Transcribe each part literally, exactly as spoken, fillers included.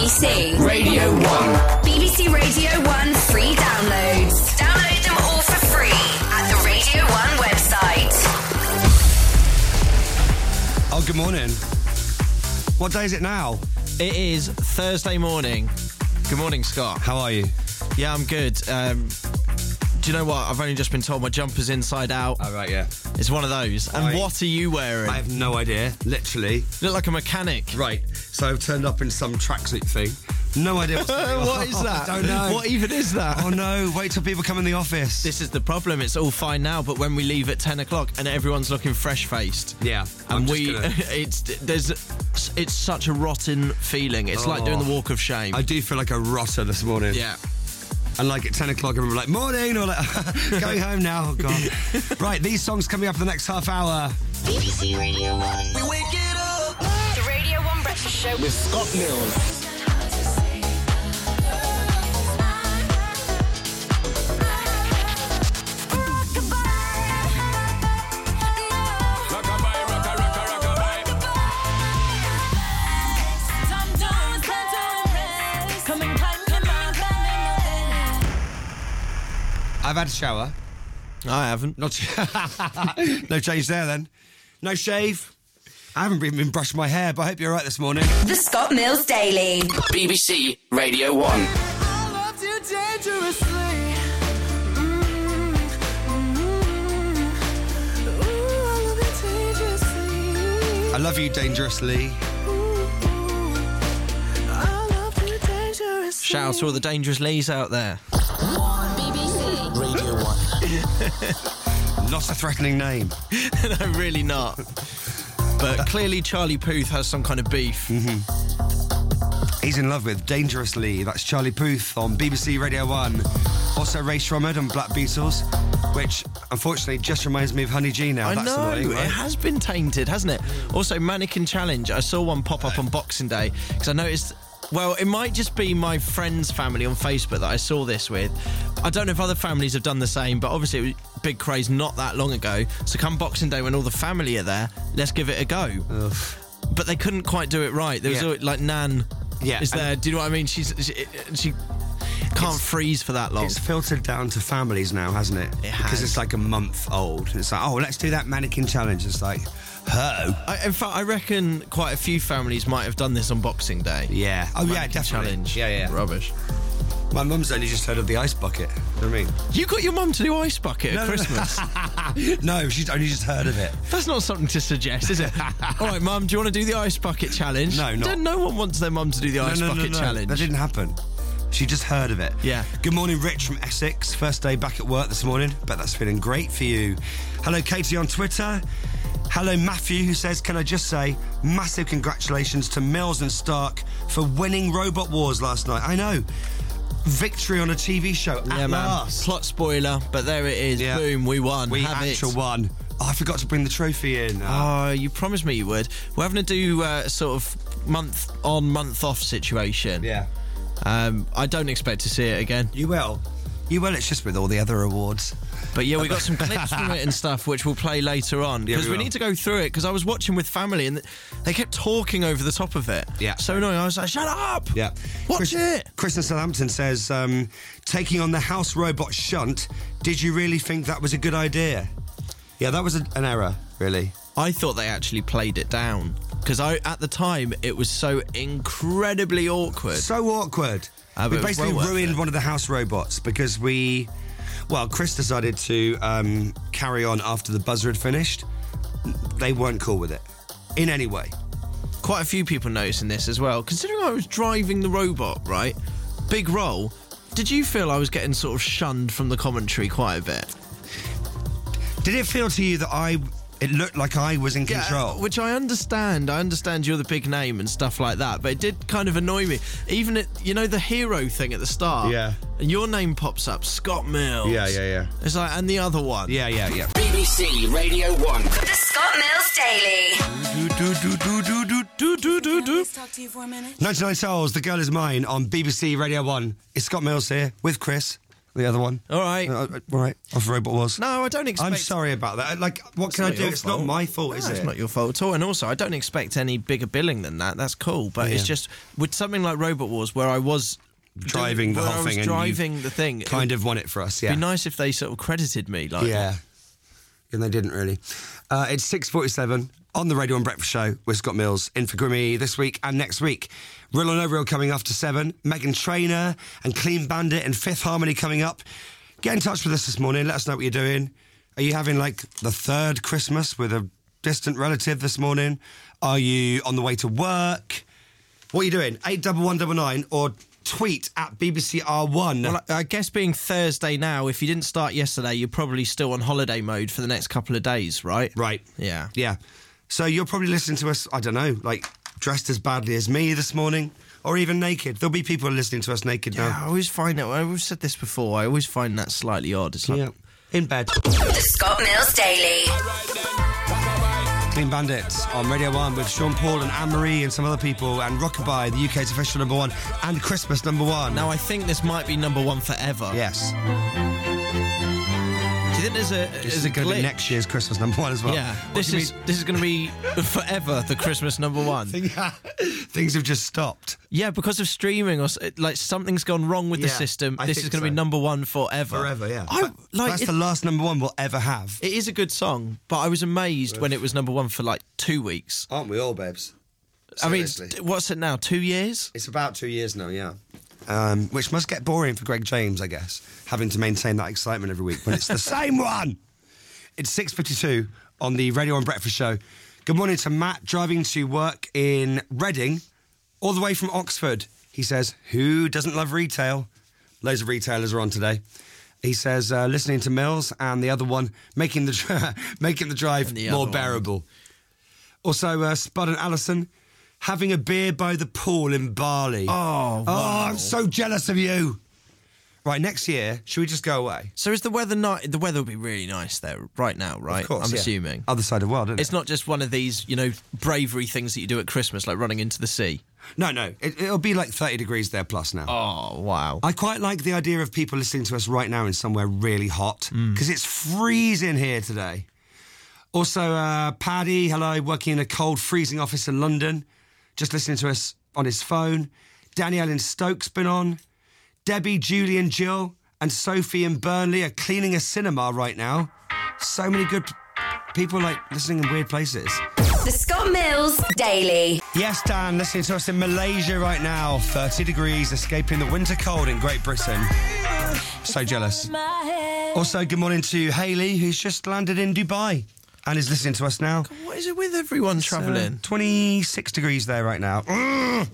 C Radio one. B B C Radio one free downloads. Download them all for free at the Radio one website. Oh, good morning. What day is it now? It is Thursday morning. Good morning, Scott. How are you? Yeah, I'm good. Um, do you know what? I've only just been told my jumper's inside out. Oh, right, yeah. It's one of those. And Right. what are you wearing? I have no idea, literally. You look like a mechanic. Right, so I've turned up in some tracksuit thing. No idea what's going on. What is that? I don't know. What even is that? Oh, no, wait till people come in the office. This is the problem. It's all fine now, but when we leave at ten o'clock and everyone's looking fresh-faced. Yeah. I'm And just we, gonna- it's there's, it's such a rotten feeling. It's like Oh. doing the walk of shame. I do feel like a rotter this morning. Yeah. And like at ten o'clock, everyone like, morning, or like, going home now, oh God. Right, these songs coming up in the next half hour. B B C Radio one. We wake it up. The Radio one Breakfast Show with Scott Mills. I've had a shower. I haven't. Not no change there then. No shave. I haven't even been brushing my hair, but I hope you're all right this morning. The Scott Mills Daily. B B C Radio one. I loved you dangerously. Mm-hmm. Ooh, I love you dangerously. I love you dangerously. I loved you dangerously. Shout out to all the dangerous Lees out there. B B C Radio one. Not a threatening name. No, really not. But clearly Charlie Puth has some kind of beef. He's in love with Dangerously. That's Charlie Puth on B B C Radio one. Also Ray Shromerd and Black Beatles, which unfortunately just reminds me of Honey G now. I That's know, annoying, it right? has been tainted, hasn't it? Also, Mannequin Challenge. I saw one pop up on Boxing Day because I noticed, well, it might just be my friend's family on Facebook that I saw this with. I don't know if other families have done the same, but obviously it was a big craze not that long ago. So come Boxing Day when all the family are there, let's give it a go. Ugh. But they couldn't quite do it right. There was Yeah. always, like Nan Yeah, is and- there. Do you know what I mean? She's she, she can't freeze for that long. It's filtered down to families now, hasn't it? It Because has. it's like a month old. It's like, oh, let's do that mannequin challenge. It's like, oh. I, in fact, I reckon quite a few families might have done this on Boxing Day. Yeah. Oh, yeah, Mannequin definitely. Challenge. Yeah, yeah. Rubbish. My mum's only just heard of the ice bucket. You know what I mean? You got your mum to do ice bucket No, at no, no. Christmas. No, she's only just heard of it. That's not something to suggest, is it? All right, Mum, do you want to do the ice bucket challenge? No, not- Don't, no one wants their mum to do the ice no, no, bucket no, no. challenge. That didn't happen. She just heard of it. Yeah. Good morning, Rich from Essex. First day back at work this morning. Bet that's feeling great for you. Hello, Katie on Twitter. Hello, Matthew, who says, can I just say, massive congratulations to Mills and Stark for winning Robot Wars last night. I know. Victory on a T V show Yeah, at man. last. Plot spoiler, but there it is. Yeah. Boom, we won. We Have actual it. won. Oh, I forgot to bring the trophy in. Oh. Oh, you promised me you would. We're having to do uh, a sort of month on, month off situation. Yeah. Um, I don't expect to see it again. You will. You will. It's just with all the other awards. But yeah, we got some clips from it and stuff, which we'll play later on. Yeah, Because we we will. need to go through it, because I was watching with family and they kept talking over the top of it. Yeah. So annoying. I was like, shut up! Yeah. Watch Chris, it! Chris in Southampton says, um, taking on the house robot Shunt, did you really think that was a good idea? Yeah, that was a, an error, really. I thought they actually played it down. Because I, at the time, it was so incredibly awkward. So awkward. Ah, but we it was basically well worth ruined it. one of the house robots because we... Well, Chris decided to um, carry on after the buzzer had finished. They weren't cool with it. In any way. Quite a few people noticing this as well. Considering I was driving the robot, right? Big role. Did you feel I was getting sort of shunned from the commentary quite a bit? Did it feel to you that I... It looked like I was in control? Yeah, which I understand. I understand you're the big name and stuff like that, but it did kind of annoy me. Even at, you know, the hero thing at the start. Yeah. And your name pops up, Scott Mills. Yeah, yeah, yeah. It's like, and the other one. Yeah, yeah, yeah. B B C Radio one. The Scott Mills Daily. Do, do, do, do, do, do, do, do, do. Let's talk to you for a minute. ninety-nine Souls, The Girl Is Mine on B B C Radio one. It's Scott Mills here with Chris. the other one. All right. Uh, all right, off Robot Wars. No, I don't expect... I'm sorry about that. Like, what can I not do? your It's fault. not my fault, is No, it? It's not your fault at all. And also, I don't expect any bigger billing than that. That's cool. But it's Yeah. just, with something like Robot Wars, where I was... Driving the where whole I was thing and you driving the thing. Kind of won it for us, yeah. It'd be nice if they sort of credited me. Like, Yeah. And they didn't really. Uh, it's six forty-seven on the Radio one Breakfast Show with Scott Mills in for Grimmy this week and next week. Real or No Real coming after seven. Meghan Trainor and Clean Bandit and Fifth Harmony coming up. Get in touch with us this morning. Let us know what you're doing. Are you having, like, the third Christmas with a distant relative this morning? Are you on the way to work? What are you doing? eight one one nine nine or tweet at B B C R one. Well, I I guess being Thursday now, if you didn't start yesterday, you're probably still on holiday mode for the next couple of days, right? Right. Yeah. Yeah. So you're probably listening to us, I don't know, like dressed as badly as me this morning or even naked. There'll be people listening to us naked Yeah, now. I always find that, I've said this before, I always find that slightly odd. It's like, Yeah. In bed. The Scott Mills Daily. Clean Bandits on Radio one with Sean Paul and Anne-Marie and some other people and Rockabye, the U K's official number one, and Christmas number one. now I think this might be number one forever. Yes. Do you think there's a, This there's is a going to be glitch? next year's Christmas number one as well. Yeah, What this do you is this is going to be forever the Christmas number one. mean? Things have just stopped. Yeah, because of streaming or s- like something's gone wrong with the Yeah, system. I This think is going to so. be number one forever. Forever, yeah. I, like That's it, the last number one we'll ever have. it is a good song, but I was amazed when it was number one for like two weeks. Aren't we all, babes? I mean, Seriously. d- what's it now? Two years? It's about two years now, yeah. Um, which must get boring for Greg James, I guess, having to maintain that excitement every week when it's the same one. It's six fifty-two on the Radio one Breakfast Show. Good morning to Matt, driving to work in Reading, all the way from Oxford. He says, who doesn't love retail? Loads of retailers are on today. He says, uh, listening to Mills, and the other one, making the, dri- making the drive And the more other one. bearable. Also, uh, Spud and Alison, having a beer by the pool in Bali. Oh, Oh, wow. I'm so jealous of you. Right, next year, should we just go away? So is the weather night? The weather will be really nice there right now, right? Of course, I'm yeah. assuming. Other side of the world, isn't It's it? not just one of these, you know, bravery things that you do at Christmas, like running into the sea. No, no. It, it'll be like thirty degrees there plus now. Oh, wow. I quite like the idea of people listening to us right now in somewhere really hot Mm. because it's freezing here today. Also, uh, Paddy, hello, working in a cold, freezing office in London, just listening to us on his phone. Danielle in Stoke's been on. Debbie, Julie and Jill and Sophie in Burnley are cleaning a cinema right now. So many good p- people like listening in weird places. The Scott Mills Daily. Yes, Dan, listening to us in Malaysia right now. thirty degrees, escaping the winter cold in Great Britain. So jealous. Also, good morning to Hayley, who's just landed in Dubai and is listening to us now. What is it with everyone travelling? Uh, twenty-six degrees there right now. Ugh.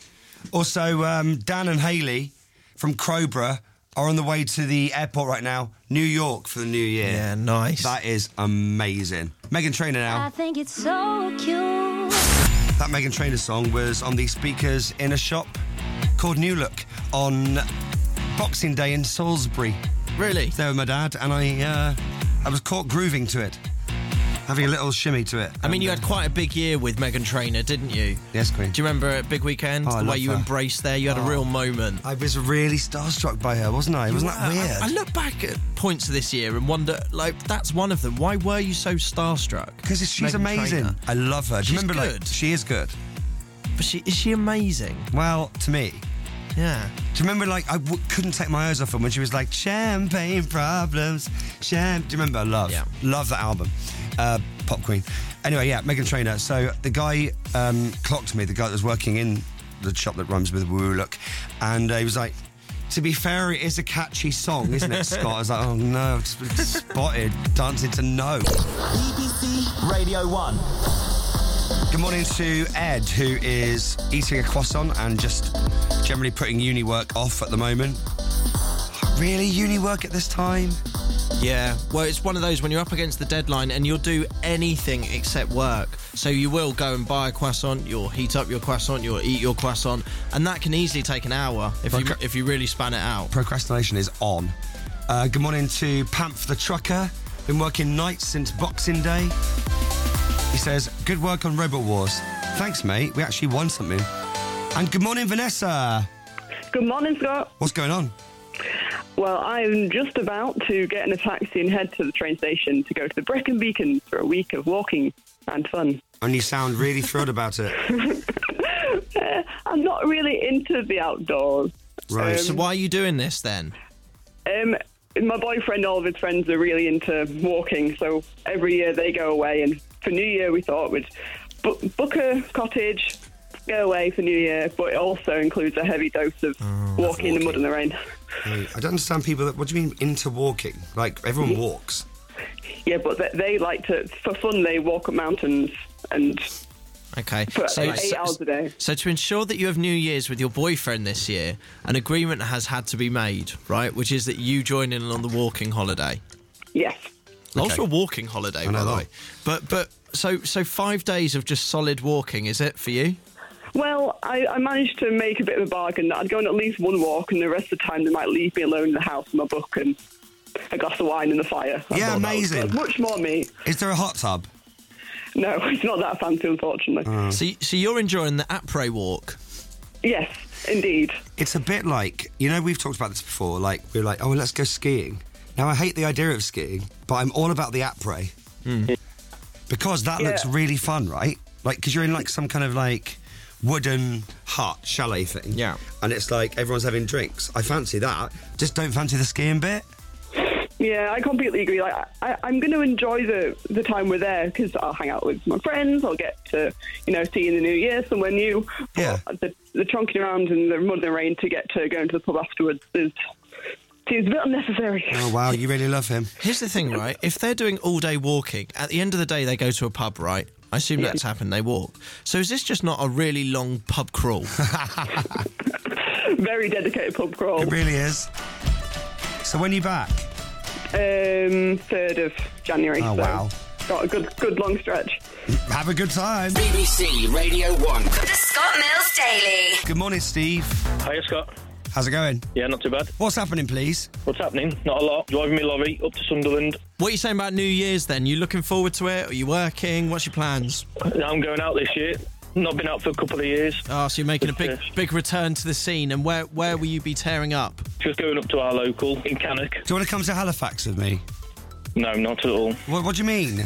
Also, um, Dan and Hayley from Crowborough are on the way to the airport right now, New York, for the new year. Yeah, nice. That is amazing. Meghan Trainor now. I think it's so cute. That Meghan Trainor song was on the speakers in a shop called New Look on Boxing Day in Salisbury. Really? There with my dad, and I uh, I was caught grooving to it, having a little shimmy to it. I mean, And, you uh, had quite a big year with Meghan Trainor, didn't you? Yes, Queen. Do you remember at Big Weekend, Oh, I the way love you her. embraced there? You had a real moment. I was really starstruck by her, wasn't I? Wasn't that I- weird? I, look back at points of this year and wonder, like, that's one of them. Why were you so starstruck? Because she's Meghan amazing. Trainor. I love her. Do you She's remember? good. Like, she is good. But she is she amazing? Well, to me. Yeah. Do you remember, like, I w- couldn't take my eyes off her when she was like, champagne problems, champ. Do you remember? Love. Yeah. Love that album. Uh, Pop Queen. Anyway, yeah, Meghan Trainor. So the guy um, clocked me, the guy that was working in the shop that runs with Woo Look, and uh, he was like, to be fair, it is a catchy song, isn't it, Scott? I was like, oh no, I've just been spotted dancing to No. B B C Radio one. Good morning to Ed, who is eating a croissant and just generally putting uni work off at the moment. Really, uni work at this time? Yeah. Well, it's one of those when you're up against the deadline and you'll do anything except work. So you will go and buy a croissant, you'll heat up your croissant, you'll eat your croissant, and that can easily take an hour if you Proc- if you really span it out. Procrastination is on. Uh, good morning to Pamph the trucker. Been working nights since Boxing Day. He says, good work on Robot Wars. Thanks, mate. We actually won something. And good morning, Vanessa. Good morning, Scott. What's going on? Well, I'm just about to get in a taxi and head to the train station to go to the Brecon Beacons for a week of walking and fun. And you sound really thrilled about it. uh, I'm not really into the outdoors. Right. Um, So why are you doing this then? Um, my boyfriend, all of his friends are really into walking, so every year they go away, and for New Year we thought we'd book, book a cottage, go away for New Year, but it also includes a heavy dose of Oh, walking in the mud and the rain. I don't understand people that... What do you mean into walking? Like, everyone walks. Yeah, but they, they like to, for fun, they walk up mountains and Okay. for So, eight so, hours a day. so to ensure that you have New Year's with your boyfriend this year, an agreement has had to be made, right? Which is that you join in on the walking holiday. Yes. Also a walking holiday, I know by the that. way. But but so so five days of just solid walking, is it for you? Well, I, I managed to make a bit of a bargain that I'd go on at least one walk, and the rest of the time they might leave me alone in the house with my book and a glass of wine in the fire. I Yeah, thought that was- amazing. that was much more me. Is there a hot tub? No, it's not that fancy, unfortunately. So y- so you're enjoying the après walk. Yes, indeed. It's a bit like, you know, we've talked about this before, like, we're like, oh, well, let's go skiing. Now, I hate the idea of skiing, but I'm all about the après. Because that Yeah. looks really fun, right? Like, because you're in, like, some kind of, like, wooden hut, chalet thing. Yeah. And it's like, everyone's having drinks. I fancy that. Just don't fancy the skiing bit. Yeah, I completely agree. Like, I, I'm going to enjoy the, the time we're there because I'll hang out with my friends. I'll get to, you know, see in the new year somewhere new. Yeah. But the, the trunking around in the mud and rain to get to go into the pub afterwards is seems a bit unnecessary. Oh, wow, you really love him. Here's the thing, right? If they're doing all day walking, at the end of the day they go to a pub, right? I assume that's happened, they walk. So is this just not a really long pub crawl? Very dedicated pub crawl. It really is. So when are you back? Um, third of January. Oh, so wow. Got a good, good long stretch. Have a good time. B B C Radio one. The Scott Mills Daily. Good morning, Steve. Hiya, Scott. How's it going? Yeah, not too bad. What's happening, please? What's happening? Not a lot. Driving me lorry up to Sunderland. What are you saying about New Year's then? You looking forward to it? Are you working? What's your plans? I'm going out this year. Not been out for a couple of years. Oh, so you're making a big Yes. big return to the scene. And where, where will you be tearing up? Just going up to our local in Cannock. Do you want to come to Halifax with me? No, not at all. What, what do you mean?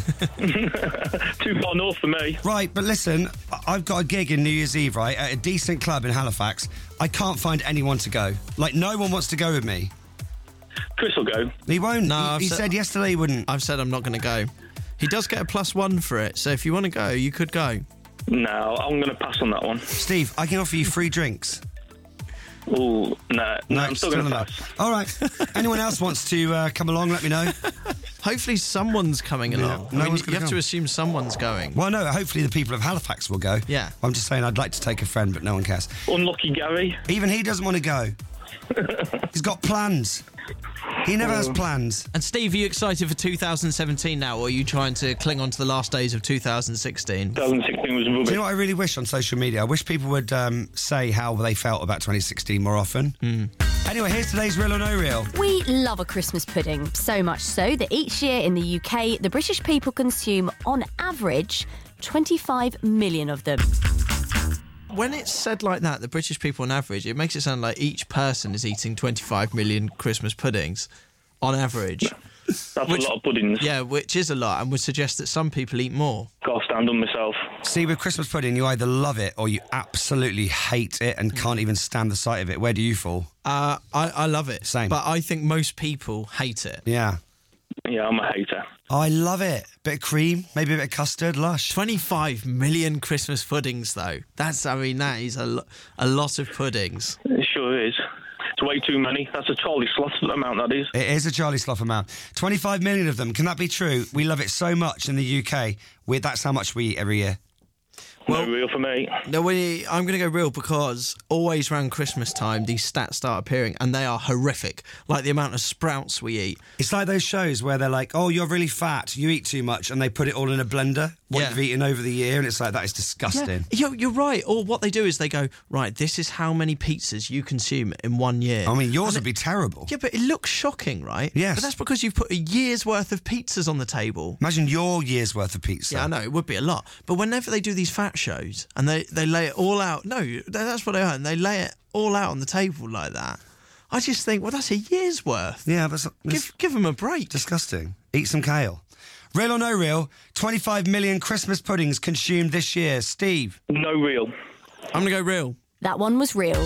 Too far north for me. Right, but listen, I- I've got a gig in New Year's Eve, right, at a decent club in Halifax. I can't find anyone to go. Like, no one wants to go with me. Chris will go. He won't. No, he I've he said- said yesterday he wouldn't. I've said I'm not going to go. He does get a plus one for it, so if you want to go, you could go. No, I'm going to pass on that one. Steve, I can offer you free drinks. Oh, no. No, I'm still, going to not. pass. All right. Anyone else wants to uh, come along, let me know. Hopefully someone's coming along. no I mean, one's you gonna have to come. assume someone's going. Well, no, hopefully the people of Halifax will go. Yeah. I'm just saying I'd like to take a friend, but no one cares. Unlucky Gary. Even he doesn't want to go. He's got plans. He never has plans. And Steve, are you excited for two thousand seventeen now, or are you trying to cling on to the last days of two thousand sixteen? twenty sixteen was rubbish. Do you know what I really wish on social media? I wish people would um, say how they felt about twenty sixteen more often. Anyway, here's today's Real or No Real. We love a Christmas pudding, so much so that each year in the U K, the British people consume, on average, twenty-five million of them. When it's said like that, the British people on average, it makes it sound like each person is eating twenty-five million Christmas puddings on average. That's Which- a lot of puddings. Yeah, which is a lot, and would suggest that some people eat more. Got to stand on myself. See, with Christmas pudding, you either love it or you absolutely hate it and can't even stand the sight of it. Where do you fall? Uh, I, I love it. Same. But I think most people hate it. Yeah. Yeah, I'm a hater. Oh, I love it. Bit of cream, maybe a bit of custard, lush. twenty-five million Christmas puddings, though. That's, I mean, that is a, lo- a lot of puddings. It sure is. It's way too many. That's a Charlie Sloth amount, that is. It is a Charlie Sloth amount. twenty-five million of them. Can that be true? We love it so much in the U K. We, that's how much we eat every year. Well- no real for me. No, we, I'm going to go real because always around Christmas time, these stats start appearing and they are horrific. Like the amount of sprouts we eat. It's like those shows where they're like, oh, you're really fat, you eat too much, and they put it all in a blender, what Yeah. you've eaten over the year, and it's like, that is disgusting. Yeah, you're, you're right. Or what they do is they go, right, this is how many pizzas you consume in one year. I mean, yours And would be terrible. Yeah, but it looks shocking, right? Yes. But that's because you've put a year's worth of pizzas on the table. Imagine your year's worth of pizza. Yeah, I know, it would be a lot. But whenever they do these fat shows and they, they lay it all out, no, that's what they are, and they lay it all out on the table like that. I just think, well, that's a year's worth. Yeah, but it's, Give, give them a break. disgusting. Eat some kale. Real or no real? twenty-five million Christmas puddings consumed this year. Steve? No real. I'm going to go real. That one was real.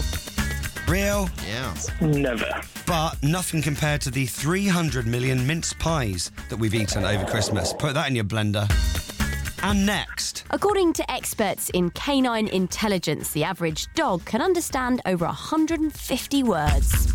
Real, Yeah. Never. but nothing compared to the three hundred million mince pies that we've eaten over Christmas. Put that in your blender. And next. According to experts in canine intelligence, the average dog can understand over one hundred fifty words.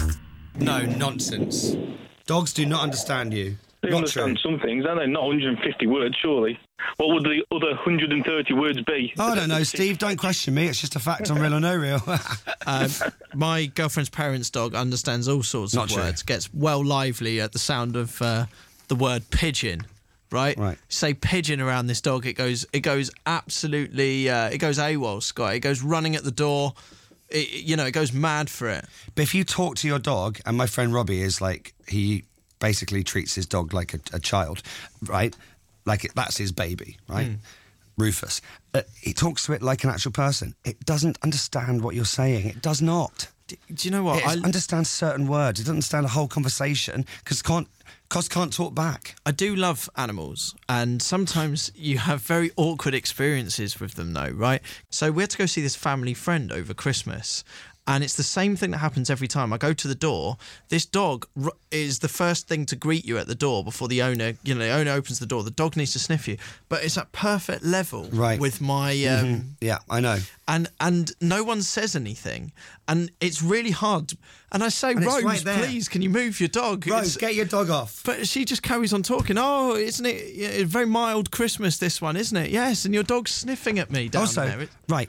No, nonsense. Dogs do not understand you. They Not understand true. some things, don't they? Not one hundred fifty words, surely. What would the other one hundred thirty words be? Oh, I don't know, Steve. Don't question me. It's just a fact on real or no real. Um, my girlfriend's parents' dog understands all sorts Not of true. words, gets well lively at the sound of uh, the word pigeon. Right, Right. Say pigeon around this dog, it goes, it goes absolutely, uh, it goes AWOL, Scott. It goes running at the door. It, you know, it goes mad for it. But if you talk to your dog, and my friend Robbie is like, he basically treats his dog like a, a child, right? Like it, that's his baby, right? Mm. Rufus. Uh, he talks to it like an actual person. It doesn't understand what you're saying. It does not. Do, do you know what? It I, understands certain words. It doesn't understand a whole conversation because can't, cause can't talk back. I do love animals, and sometimes you have very awkward experiences with them, though, right? So we had to go see this family friend over Christmas, and it's the same thing that happens every time. I go to the door. This dog r- is the first thing to greet you at the door before the owner, you know, the owner opens the door. The dog needs to sniff you, but it's at perfect level Right. with my. Um, Yeah, I know. And and no one says anything, and it's really hard. And I say, And it's Rose, right there. please, can you move your dog? Rose, It's- get your dog off. but she just carries on talking. Oh, isn't it yeah, a very mild Christmas, this one, isn't it? Yes, and your dog's sniffing at me down Also, there. It- right,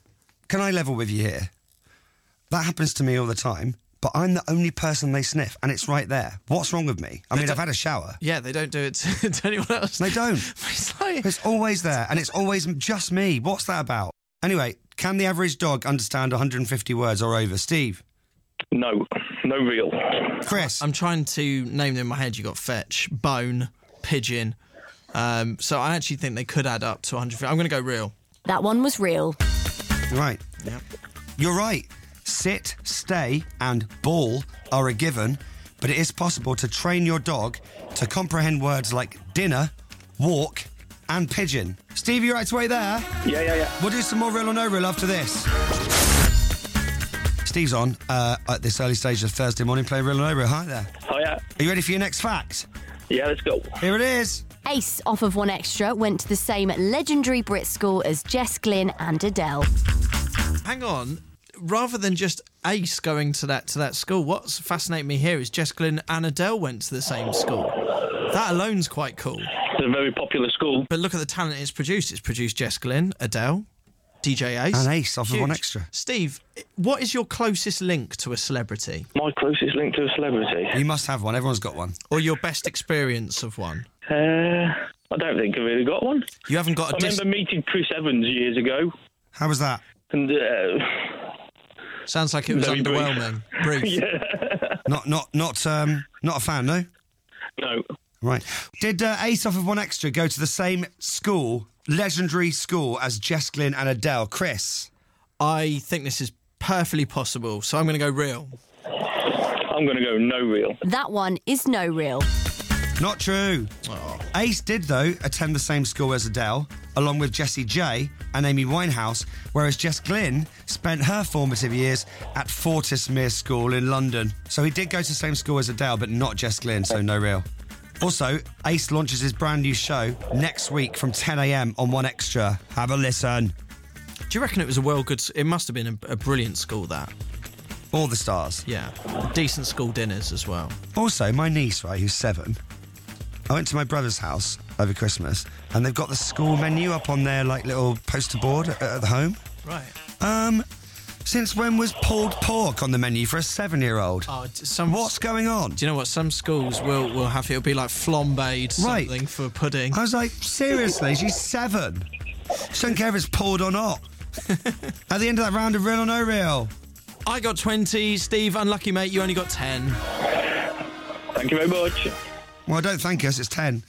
can I level with you here? That happens to me all the time, but I'm the only person they sniff, and it's right there. What's wrong with me? I mean, don't- I've had a shower. Yeah, they don't do it to, to anyone else. They don't. It's like, It's always there, and it's always just me. What's that about? Anyway, can the average dog understand one hundred fifty words or over? Steve? No. No real. Chris? I'm trying to name them in my head. You got fetch, bone, pigeon. Um, so I actually think they could add up to one hundred. I'm going to go real. That one was real. Right. Yeah. You're right. Sit, stay, and ball are a given, but it is possible to train your dog to comprehend words like dinner, walk, and pigeon. Steve, you right to wait there? Yeah, yeah, yeah. We'll do some more real or no real after this. Steve's on uh, at this early stage of Thursday morning playing real or no real. Hi there. Oh, yeah. Are you ready for your next fact? Yeah, let's go. Here it is. Ace, off of One Extra, went to the same legendary Brit school as Jess Glynn and Adele. Hang on. Rather than just Ace going to that to that school, what's fascinating me here is Jess Glynn and Adele went to the same school. That alone's quite cool. It's a very popular school. But look at the talent it's produced. It's produced Jess Glynn, Adele, D J Ace. And Ace off of Huge. One Extra. Steve, what is your closest link to a celebrity? My closest link to a celebrity. You must have one. Everyone's got one. Or your best experience of one? Uh, I don't think I've really got one. You haven't got a I dis- remember meeting Chris Evans years ago, How was that? and uh, Sounds like it was Very brief. underwhelming. Brief. yeah, Not, not, not, um, not a fan, no. no. Right. Did uh, Ace off of One Extra go to the same school, legendary school, as Jess Glynn and Adele? Chris? I think this is perfectly possible, so I'm going to go real. I'm going to go no real. That one is no real. Not true. Ace did, though, attend the same school as Adele, along with Jessie J and Amy Winehouse, whereas Jess Glynn spent her formative years at Fortismere School in London. So he did go to the same school as Adele, but not Jess Glynn, so no real. Also, Ace launches his brand new show next week from ten a.m. on One Extra. Have a listen. Do you reckon it was a well good... s- It must have been a, a brilliant school, that. All the stars. Yeah. Decent school dinners as well. Also, my niece, right, who's seven, I went to my brother's house over Christmas, and they've got the school menu up on their, like, little poster board at, at the home. Right. Um, since when was pulled pork on the menu for a seven-year-old? Oh, d- some... What's going on? Do you know what? Some schools will, will have it. It'll be like flambéed Right. something for pudding. I was like, seriously, she's seven. She don't care if it's pulled or not. At the end of that round of real or no real. I got twenty. Steve, unlucky mate, you only got ten. Thank you very much. Well, don't thank us, it's ten.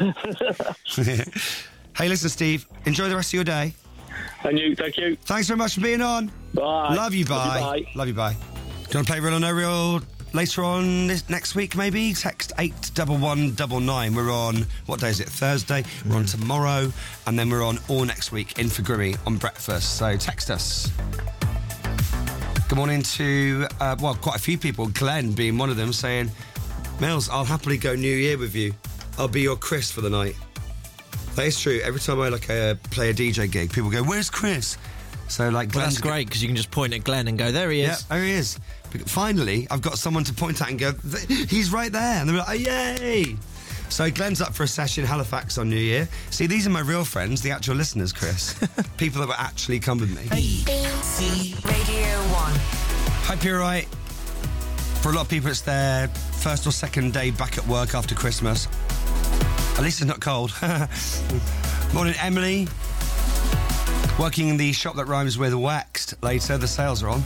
Hey, listen, Steve, enjoy the rest of your day. And you, thank you. Thanks very much for being on. Bye. Love you, bye. Love you, bye. Love you, bye. Do you want to play Real or No Real later on this, next week, maybe? Text eight one one nine nine. We're on, what day is it? Thursday. We're on tomorrow. And then we're on all next week in for Grimmy on breakfast. So text us. Good morning to, uh, well, quite a few people. Glenn being one of them, saying, Mills, I'll happily go New Year with you. I'll be your Chris for the night. That is true. Every time I like uh, play a D J gig, people go, where's Chris? So, like, Well, Glenn's that's great, because you can just point at Glenn and go, there he is. Yeah, there he is. Finally, I've got someone to point at and go, he's right there. And they're like, oh, yay! So Glenn's up for a session in Halifax on New Year. See, these are my real friends, the actual listeners, Chris. People that will actually come with me. B B C Radio one. Hope you're right. For a lot of people, it's their first or second day back at work after Christmas. At least it's not cold. Morning, Emily. Working in the shop that rhymes with waxed later. The sales are on.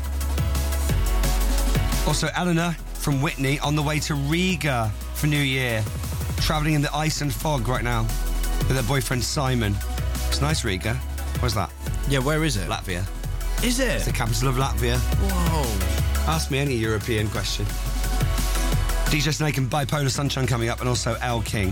Also, Eleanor from Whitney on the way to Riga for New Year. Travelling in the ice and fog right now with her boyfriend Simon. It's nice, Riga. Where's that? Yeah, where is it? Latvia. Is it? It's the capital of Latvia. Whoa. Ask me any European question. D J Snake and Bipolar Sunshine coming up, and also El King.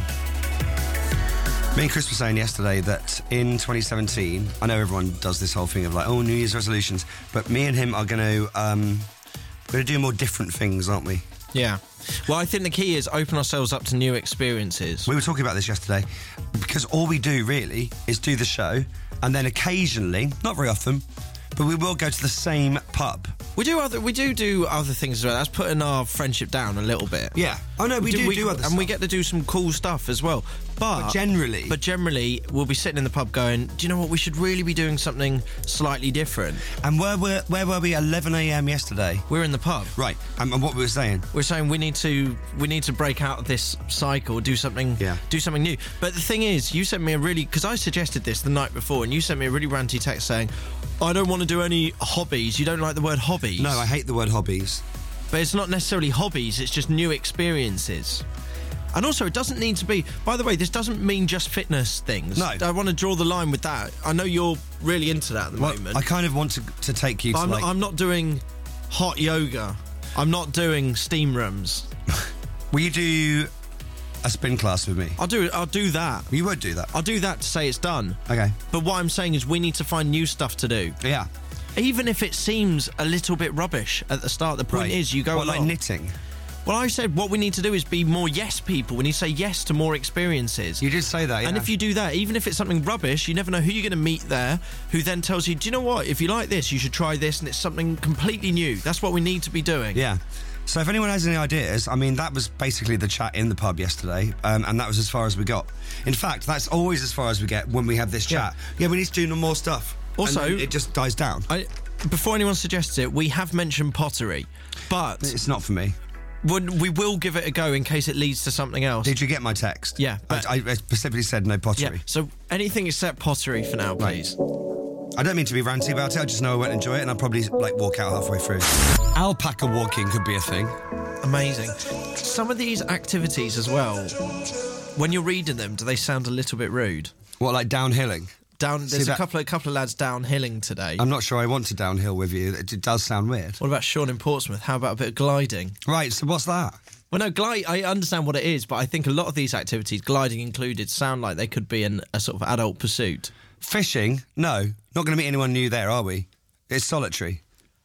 Me and Chris were saying yesterday that in twenty seventeen, I know everyone does this whole thing of like, oh, New Year's resolutions, but me and him are going to um, going to do more different things, aren't we? Yeah. Well, I think the key is open ourselves up to new experiences. We were talking about this yesterday, because all we do really is do the show, and then occasionally, not very often, but we will go to the same pub. We do other we do do other things as well. That's putting our friendship down a little bit. Yeah. Oh no, we, do, do we, do other and stuff. we get to do some cool stuff as well. But, But generally- but generally, we'll be sitting in the pub going, do you know what? We should really be doing something slightly different. And where were where were we? eleven a.m. yesterday. We're in the pub. Right. And, and what we were saying. We're saying we need to we need to break out of this cycle, do something, Yeah. do something new. But the thing is, you sent me a really because I suggested this the night before, and you sent me a really ranty text saying, "I don't want to do any hobbies." You don't like the word hobbies. No, I hate the word hobbies. But it's not necessarily hobbies. It's just new experiences. And also, it doesn't need to be... By the way, this doesn't mean just fitness things. No. I want to draw the line with that. I know you're really into that at the Well, moment. I kind of want to, to take you But to I'm, like... not, I'm not doing hot yoga. I'm not doing steam rooms. Will you do a spin class with me? I'll do I'll do that. You would do that. I'll do that to say it's done. Okay. But what I'm saying is we need to find new stuff to do. Yeah. Even if it seems a little bit rubbish at the start. The point Right. is you go What, like along. knitting? Well, I said what we need to do is be more yes people. We need to say yes to more experiences. You did say that, yeah. And if you do that, even if it's something rubbish, you never know who you're going to meet there, who then tells you, do you know what? If you like this, you should try this, and it's something completely new. That's what we need to be doing. Yeah. So if anyone has any ideas, I mean, that was basically the chat in the pub yesterday, um, and that was as far as we got. In fact, that's always as far as we get when we have this chat. Yeah, we need to do no more stuff. Also- And then it just dies down. I, before anyone suggests it, we have mentioned pottery, but It's not for me. when we will give it a go in case it leads to something else. Did you get my text? Yeah, but- I, I specifically said no yeah. pottery. So anything except pottery for now, please. I don't mean to be ranty about it, I just know I won't enjoy it, and I'll probably like walk out halfway through. Alpaca walking could be a thing. Amazing. Some of these activities as well, when you're reading them, do they sound a little bit rude? What, like downhilling? Down, there's See, a that- couple of couple of lads downhilling today. I'm not sure I want to downhill with you. It, it does sound weird. What about Sean in Portsmouth? How about a bit of gliding? Right, so what's that? Well, no, glide. I understand what it is, but I think a lot of these activities, gliding included, sound like they could be an, a sort of adult pursuit. Fishing? No. Not going to meet anyone new there, are we? It's solitary.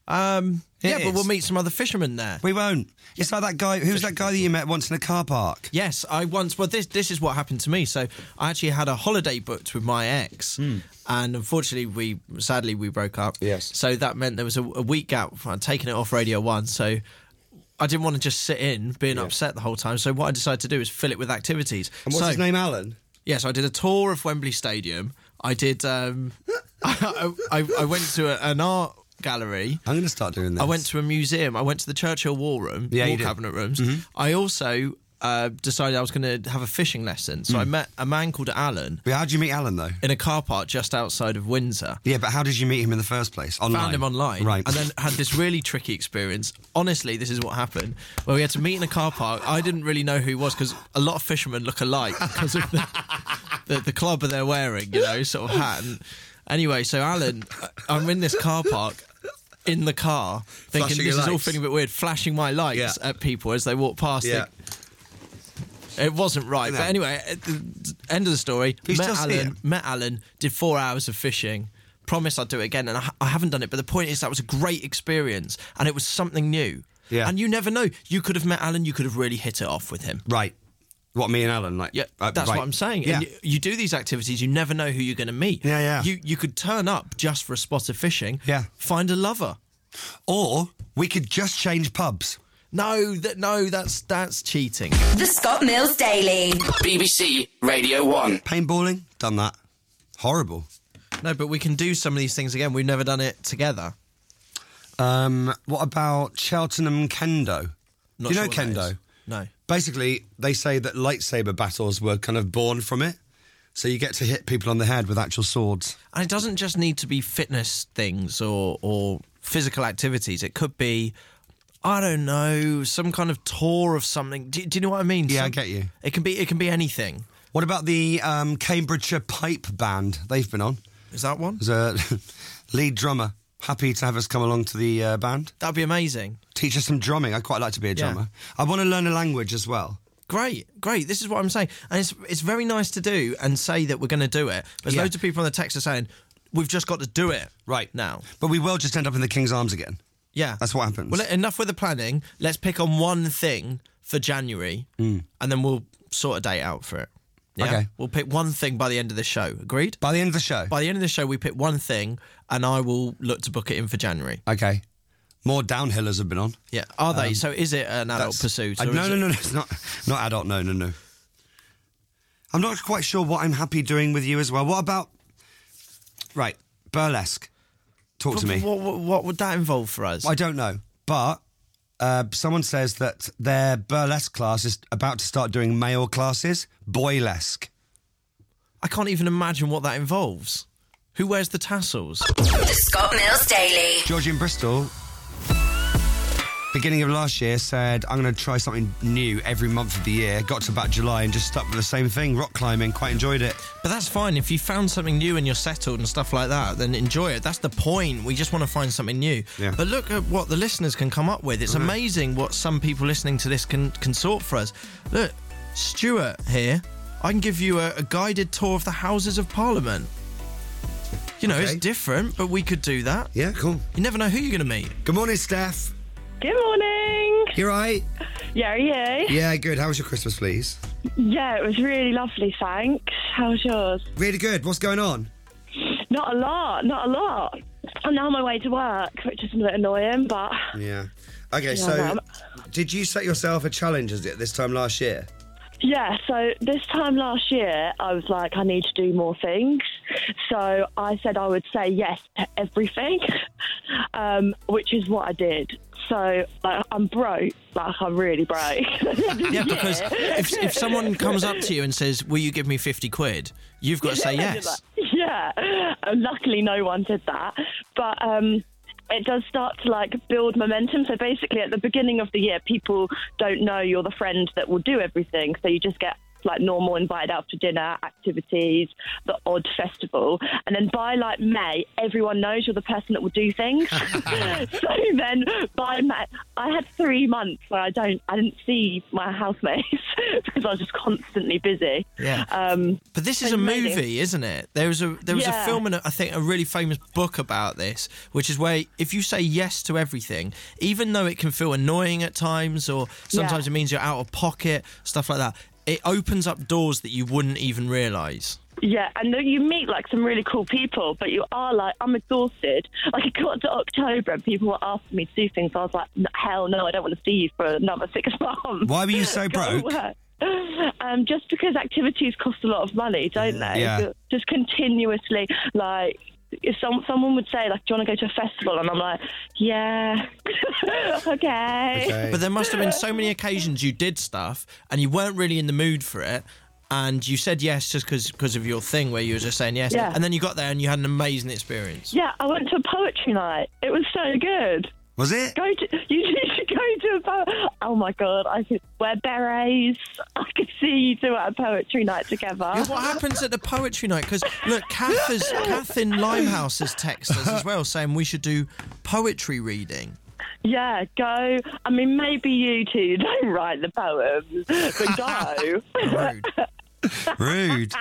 Um, It yeah, is. but we'll meet some other fishermen there. We won't. It's like that guy. Who's that guy that you met once in a car park? Yes, I once. Well, this this is what happened to me. So I actually had a holiday booked with my ex, and unfortunately, we sadly we broke up. Yes. So that meant there was a, a week out. I'd taken it off Radio One, so I didn't want to just sit in being upset the whole time. So what I decided to do is fill it with activities. And what's so, his name, Alan? Yes, I did a tour of Wembley Stadium. I did. Um, I, I, I went to a, an art gallery. I'm going to start doing this. I went to a museum. I went to the Churchill War Room, Yeah, you War did. Cabinet Rooms. I also uh, decided I was going to have a fishing lesson. So I met a man called Alan Yeah, how did you meet Alan, though? in a car park just outside of Windsor. Yeah, but how did you meet him in the first place? Online? Found him online, Right. and then had this really tricky experience. Honestly, this is what happened. Where we had to meet in a car park. I didn't really know who he was because a lot of fishermen look alike because of the, the the club they're wearing, you know, sort of hat. And anyway, so Alan, I'm in this car park. in the car, thinking Flashing this your is all lights. feeling a bit weird, flashing my lights Yeah. at people as they walk past. Yeah. It, it wasn't right. No. But anyway, at the end of the story, He's met just Alan, here. met Alan, did four hours of fishing. Promised I'd do it again, and I, I haven't done it. But the point is, that was a great experience, and it was something new. Yeah. And you never know. You could have met Alan. You could have really hit it off with him. Right. What, me and Alan? Like, Yeah, uh, that's right. what I'm saying. Yeah. And you, you do these activities, you never know who you're going to meet. Yeah, yeah. You you could turn up just for a spot of fishing. Yeah. Find a lover. Or we could just change pubs. No, that no, that's that's cheating. The Scott Mills Daily. B B C Radio one. Paintballing? Done that. Horrible. No, but we can do some of these things again. We've never done it together. Um, what about Cheltenham Kendo? Not Do you know sure what that Kendo? is. No. Basically, they say that lightsaber battles were kind of born from it. So you get to hit people on the head with actual swords. And it doesn't just need to be fitness things or or physical activities. It could be, I don't know, some kind of tour of something. Do, do you know what I mean? Yeah, I Some- get you. It can be it can be anything. What about the um, Cambridgeshire Pipe Band? They've been on. Is that one? There's a lead drummer. Happy to have us come along to the uh, band. That'd be amazing. Teach us some drumming. I'd quite like to be a Yeah. drummer. I want to learn a language as well. Great, great. This is what I'm saying. And it's it's very nice to do and say that we're going to do it. There's Yeah. loads of people on the text are saying, we've just got to do it Right. now. But we will just end up in the King's Arms again. Yeah. That's what happens. Well, enough with the planning. Let's pick on one thing for January and then we'll sort a date out for it. Yeah? Okay. We'll pick one thing by the end of the show. Agreed? By the end of the show. By the end of the show, we pick one thing and I will look to book it in for January. Okay. More downhillers have been on. Yeah. Are they? So is it an adult That's- pursuit? I- or no, is no, it- no, no. It's not, not adult. No, no, no. I'm not quite sure what I'm happy doing with you as well. What about... Right. Burlesque. Talk to me. What, what, what would that involve for us? I don't know. But uh, someone says that their burlesque class is about to start doing male classes. Boylesque. I can't even imagine what that involves. Who wears the tassels? The Scott Mills Daily. Georgie in Bristol, beginning of last year, said, I'm going to try something new every month of the year. Got to about July and just stuck with the same thing, rock climbing, quite enjoyed it. But that's fine. If you found something new and you're settled and stuff like that, then enjoy it. That's the point. We just want to find something new. Yeah. But look at what the listeners can come up with. It's amazing what some people listening to this can, can sort for us. Look, Stuart here, I can give you a, a guided tour of the Houses of Parliament. You know, Okay. it's different, but we could do that. Yeah, cool. You never know who you're going to meet. Good morning, Steph. Good morning. You right? Yeah, are you? Yeah, good. How was your Christmas, please? Yeah, it was really lovely, thanks. How was yours? Really good. What's going on? Not a lot, not a lot. I'm now on my way to work, which is a bit annoying, but Yeah. Okay, Yeah, so no, did you set yourself a challenge as it this time last year? yeah, so this time last year, I was like, I need to do more things. So I said I would say yes to everything, um, which is what I did. So like, I'm broke, like I'm really broke. Yeah, because if, if someone comes up to you and says, will you give me fifty quid? You've got to say yes. Yeah, and luckily no one did that. But um, it does start to like build momentum. So basically at the beginning of the year, people don't know you're the friend that will do everything. So you just get like normal invited out for dinner, activities, the odd festival. And then by like May, everyone knows you're the person that will do things. So then by May, I had three months where I don't, I didn't see my housemates because I was just constantly busy. Yeah. Um, But this is So a maybe- movie, isn't it? There was a there was Yeah. a film and a, I think a really famous book about this, which is where if you say yes to everything, even though it can feel annoying at times, or sometimes Yeah. it means you're out of pocket, stuff like that, it opens up doors that you wouldn't even realise. Yeah, and then you meet like some really cool people, but you are like, I'm exhausted. Like it got to October and people were asking me to do things. I was like, "N- hell no, I don't want to see you for another six months. Why were you so Go broke? away. Um, just because activities cost a lot of money, don't they? Yeah. Just continuously, like, if some, someone would say, like, do you want to go to a festival? And I'm like, yeah, okay. Okay. But there must have been so many occasions you did stuff and you weren't really in the mood for it. And you said yes just because of your thing where you were just saying yes. Yeah. And then you got there and you had an amazing experience. Yeah, I went to a poetry night. It was so good. Was it? Go to you need to go to a po- oh my God, I could wear berets. I could see you two at a poetry night together. Yeah, what happens at the poetry night? Because, look, Kath, has, Kath in Limehouse has texted us as well saying we should do poetry reading. Yeah, go. I mean, maybe you two don't write the poems, but go. Rude. Rude.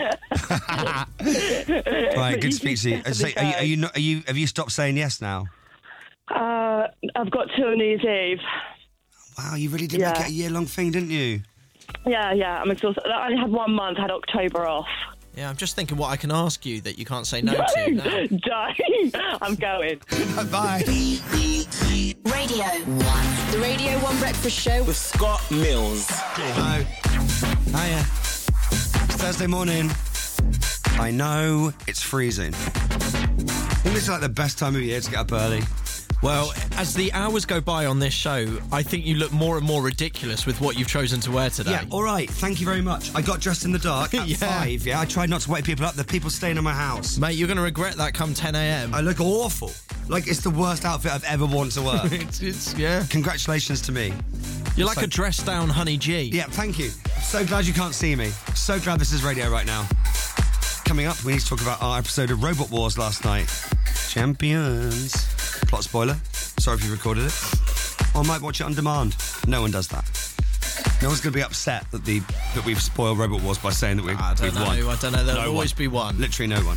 Right, good to speak to you. So, are you, are you not? Are you? Have you stopped saying yes now? Uh, I've got till New Year's Eve. Wow, you really did Yeah. make it a year-long thing, didn't you? Yeah, yeah, I'm exhausted. I only had one month, had October off. Yeah, I'm just thinking what I can ask you that you can't say no to now. Don't. I'm going. Bye. Radio one. The Radio one Breakfast Show With Scott Mills. Hello. Hiya. It's Thursday morning. I know it's freezing. I think this is like the best time of year to get up early. Well, as the hours go by on this show, I think you look more and more ridiculous with what you've chosen to wear today. Yeah, all right. Thank you very much. I got dressed in the dark at Yeah. five. Yeah, I tried not to wake people up. The people staying in my house. Mate, you're going to regret that come ten a.m. I look awful. Like it's the worst outfit I've ever worn to work. it's, it's, yeah. Congratulations to me. You're like So- a dressed down Honey G. Yeah, thank you. So glad you can't see me. So glad this is radio right now. Coming up, we need to talk about our episode of Robot Wars last night. Champions. Plot spoiler. Sorry if you recorded it. Or I might watch it on demand. No one does that. No one's going to be upset that the that we've spoiled Robot Wars by saying that we've, I don't we've know. won. I don't know. There'll No always one. be one. Literally no one.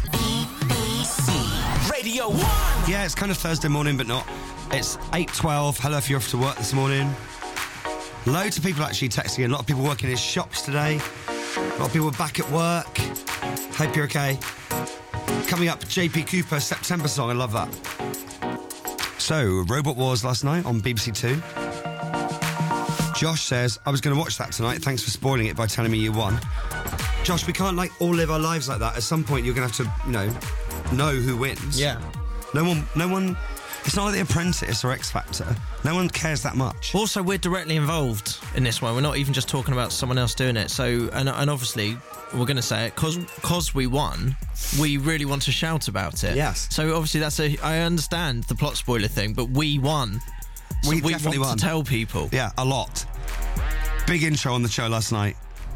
Radio one. Yeah, it's kind of Thursday morning, but not. It's eight twelve. Hello if you're off to work this morning. Loads of people actually texting in. A lot of people working in shops today. A lot of people back at work. Hope you're okay. Coming up, J P Cooper, September song. I love that. So, Robot Wars last night on B B C Two. Josh says, I was going to watch that tonight. Thanks for spoiling it by telling me you won. Josh, we can't like all live our lives like that. At some point, you're going to have to, you know, know who wins. Yeah. No one, no one, it's not like The Apprentice or X Factor. No one cares that much. Also, we're directly involved in this one. We're not even just talking about someone else doing it. So, and, and obviously, we're going to say it because because we won. We really want to shout about it. Yes. So obviously, that's a. I understand the plot spoiler thing, but we won. So We we definitely want won. to tell people. Yeah, a lot. Big intro on the show last night.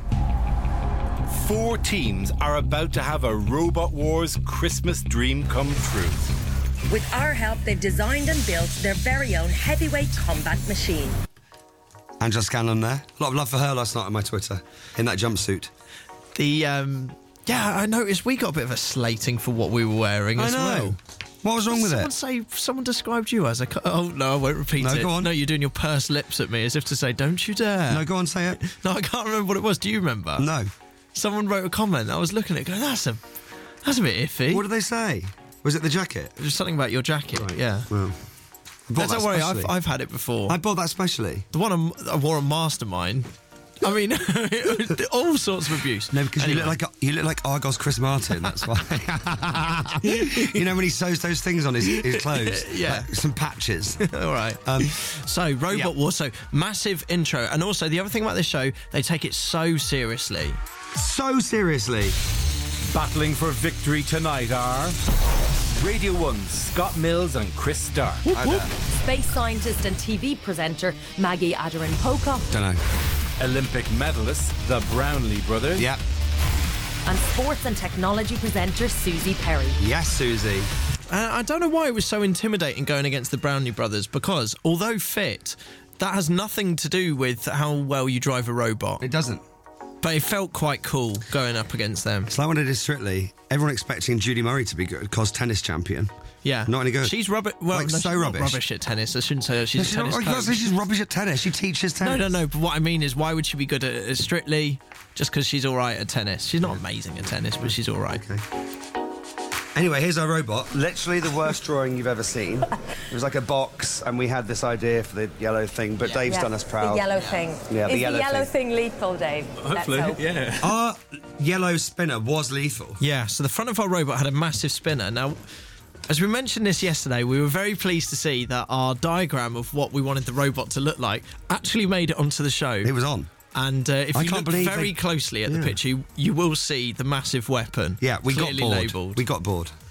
Four teams are about to have a Robot Wars Christmas dream come true. With our help, they've designed and built their very own heavyweight combat machine. Angela Scanlon there. A lot of love for her last night on my Twitter in that jumpsuit. The um, yeah, I noticed we got a bit of a slating for what we were wearing I as know. well. What was wrong with someone it? Say, someone described you as a. co- Oh no, I won't repeat No, it. go on. No, you're doing your pursed lips at me as if to say, "Don't you dare." No, go on, say it. No, I can't remember what it was. Do you remember? No. Someone wrote a comment. I was looking at it going, that's a, that's a bit iffy. What did they say? Was it the jacket? It was something about your jacket. Right. Yeah. Well, I bought No, that don't worry, I've, specially. I've had it before. I bought that specially. The one I'm- I wore on Mastermind. I mean, all sorts of abuse. No, because Anyway. you look like you look like Argos Chris Martin. That's why. You know when he sews those things on his, his clothes. Yeah. Like some patches. All right. Um, so, Robot yeah. War. So, massive intro. And also, the other thing about this show, they take it so seriously. So seriously. Battling for victory tonight are Radio one's Scott Mills and Chris Stark. Space scientist and T V presenter Maggie Adarin Pocock Don't know. Olympic medalists, the Brownlee brothers. Yep. and sports and technology presenter Susie Perry. Yes, Susie. Uh, I don't know why it was so intimidating going against the Brownlee brothers, because although fit, that has nothing to do with how well you drive a robot. It doesn't. But it felt quite cool going up against them. It's like when I did Strictly, everyone expecting Judy Murray to be good because tennis champion. Yeah. Not any good. She's rubbish. Well, Like, no, so she's not rubbish. rubbish at tennis. I shouldn't say that she's No, a she's, not, tennis I can't say coach. she's rubbish at tennis. She teaches tennis. No, no, no. But what I mean is, why would she be good at, at Strictly just because she's all right at tennis? She's not amazing at tennis, but she's all right. Okay. Anyway, here's our robot. Literally the worst drawing you've ever seen. It was like a box, and we had this idea for the yellow thing, but Dave's Yeah, done us proud. The yellow thing. Yeah, the Is yellow the yellow thing. thing, lethal, Dave? Let's hope. yeah. Our yellow spinner was lethal. Yeah, so the front of our robot had a massive spinner. Now, as we mentioned this yesterday, we were very pleased to see that our diagram of what we wanted the robot to look like actually made it onto the show. It was on. And uh, if I you can't look believe very they- closely at Yeah. the picture, you, you will see the massive weapon. Yeah, we clearly got bored. labelled. We got bored.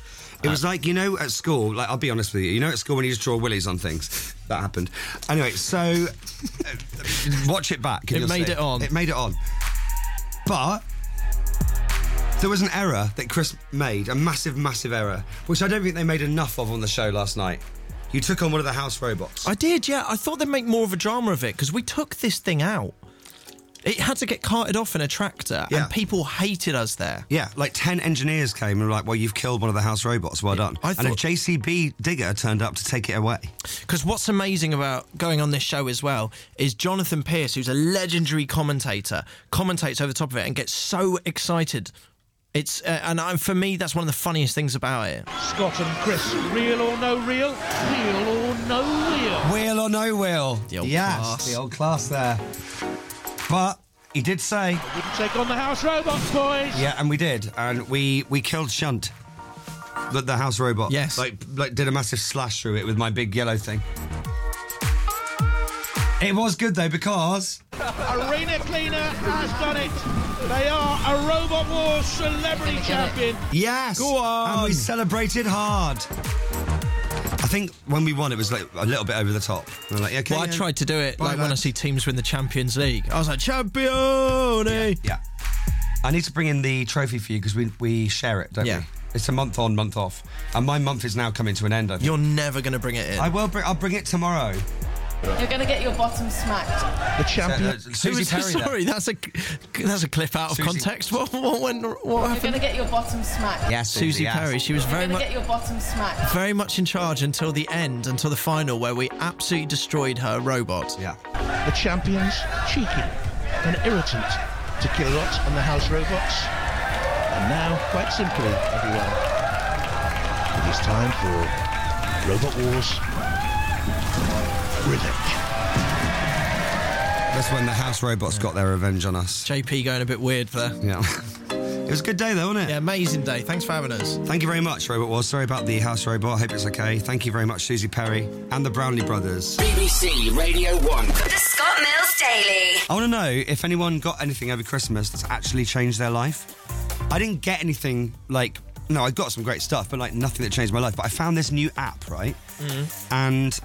It was like, you know, at school, like, I'll be honest with you, you know at school when you just draw willies on things? That happened. Anyway, so, uh, watch it back. It made it on. It made it on. But there was an error that Chris made, a massive, massive error, which I don't think they made enough of on the show last night. You took on one of the house robots. I did, yeah. I thought they'd make more of a drama of it, because we took this thing out. It had to get carted off in a tractor, Yeah. and people hated us there. Yeah, like ten engineers came and were like, well, you've killed one of the house robots, well done. I and a thought- J C B digger turned up to take it away. Because what's amazing about going on this show as well is Jonathan Pierce, who's a legendary commentator, commentates over the top of it and gets so excited. It's uh, and I, for me, that's one of the funniest things about it. Scott and Chris, real or no real? Real or no real? Wheel or no wheel? The old yes, class. the old class there. But he did say... Wouldn't take on the house robots, boys. Yeah, and we did. And we, we killed Shunt, the, the house robot. Yes. Like, like, did a massive slash through it with my big yellow thing. It was good, though, because... Arena Cleaner has done it. They are a Robot Wars celebrity champion. Yes! Go on! And we celebrated hard. I think when we won, it was like a little bit over the top. We were like, okay, Well, I yeah. tried to do it Bye, like when I lads. see teams win the Champions League. I was like, Champione! Yeah. I need to bring in the trophy for you because we, we share it, don't Yeah. we? It's a month on, month off. And my month is now coming to an end, I think. You're never going to bring it in. I will bring, I'll bring it tomorrow. You're going to get your bottom smacked. The champion. Uh, Susie Who was- Perry there. Sorry, that's a that's a clip out of Susie- context. What what went? What You're happened? going to get your bottom smacked. Yes, Susie, Susie yes. Perry. She was You're very going to much get your bottom smacked. very much in charge until the end, until the final, where we absolutely destroyed her robot. Yeah. The champions, cheeky and irritant to Kilrot and the house robots. And now, quite simply, everyone, it is time for Robot Wars Revenge. That's when the house robots got their revenge on us. J P going a bit weird there. Yeah. It was a good day, though, wasn't it? Yeah, amazing day. Thanks for having us. Thank you very much, Robot Wars. Sorry about the house robot. I hope it's okay. Thank you very much, Susie Perry and the Brownlee brothers. B B C Radio one. The Scott Mills Daily. I want to know if anyone got anything over Christmas that's actually changed their life. I didn't get anything like... No, I got some great stuff, but like nothing that changed my life. But I found this new app, right? Mm. And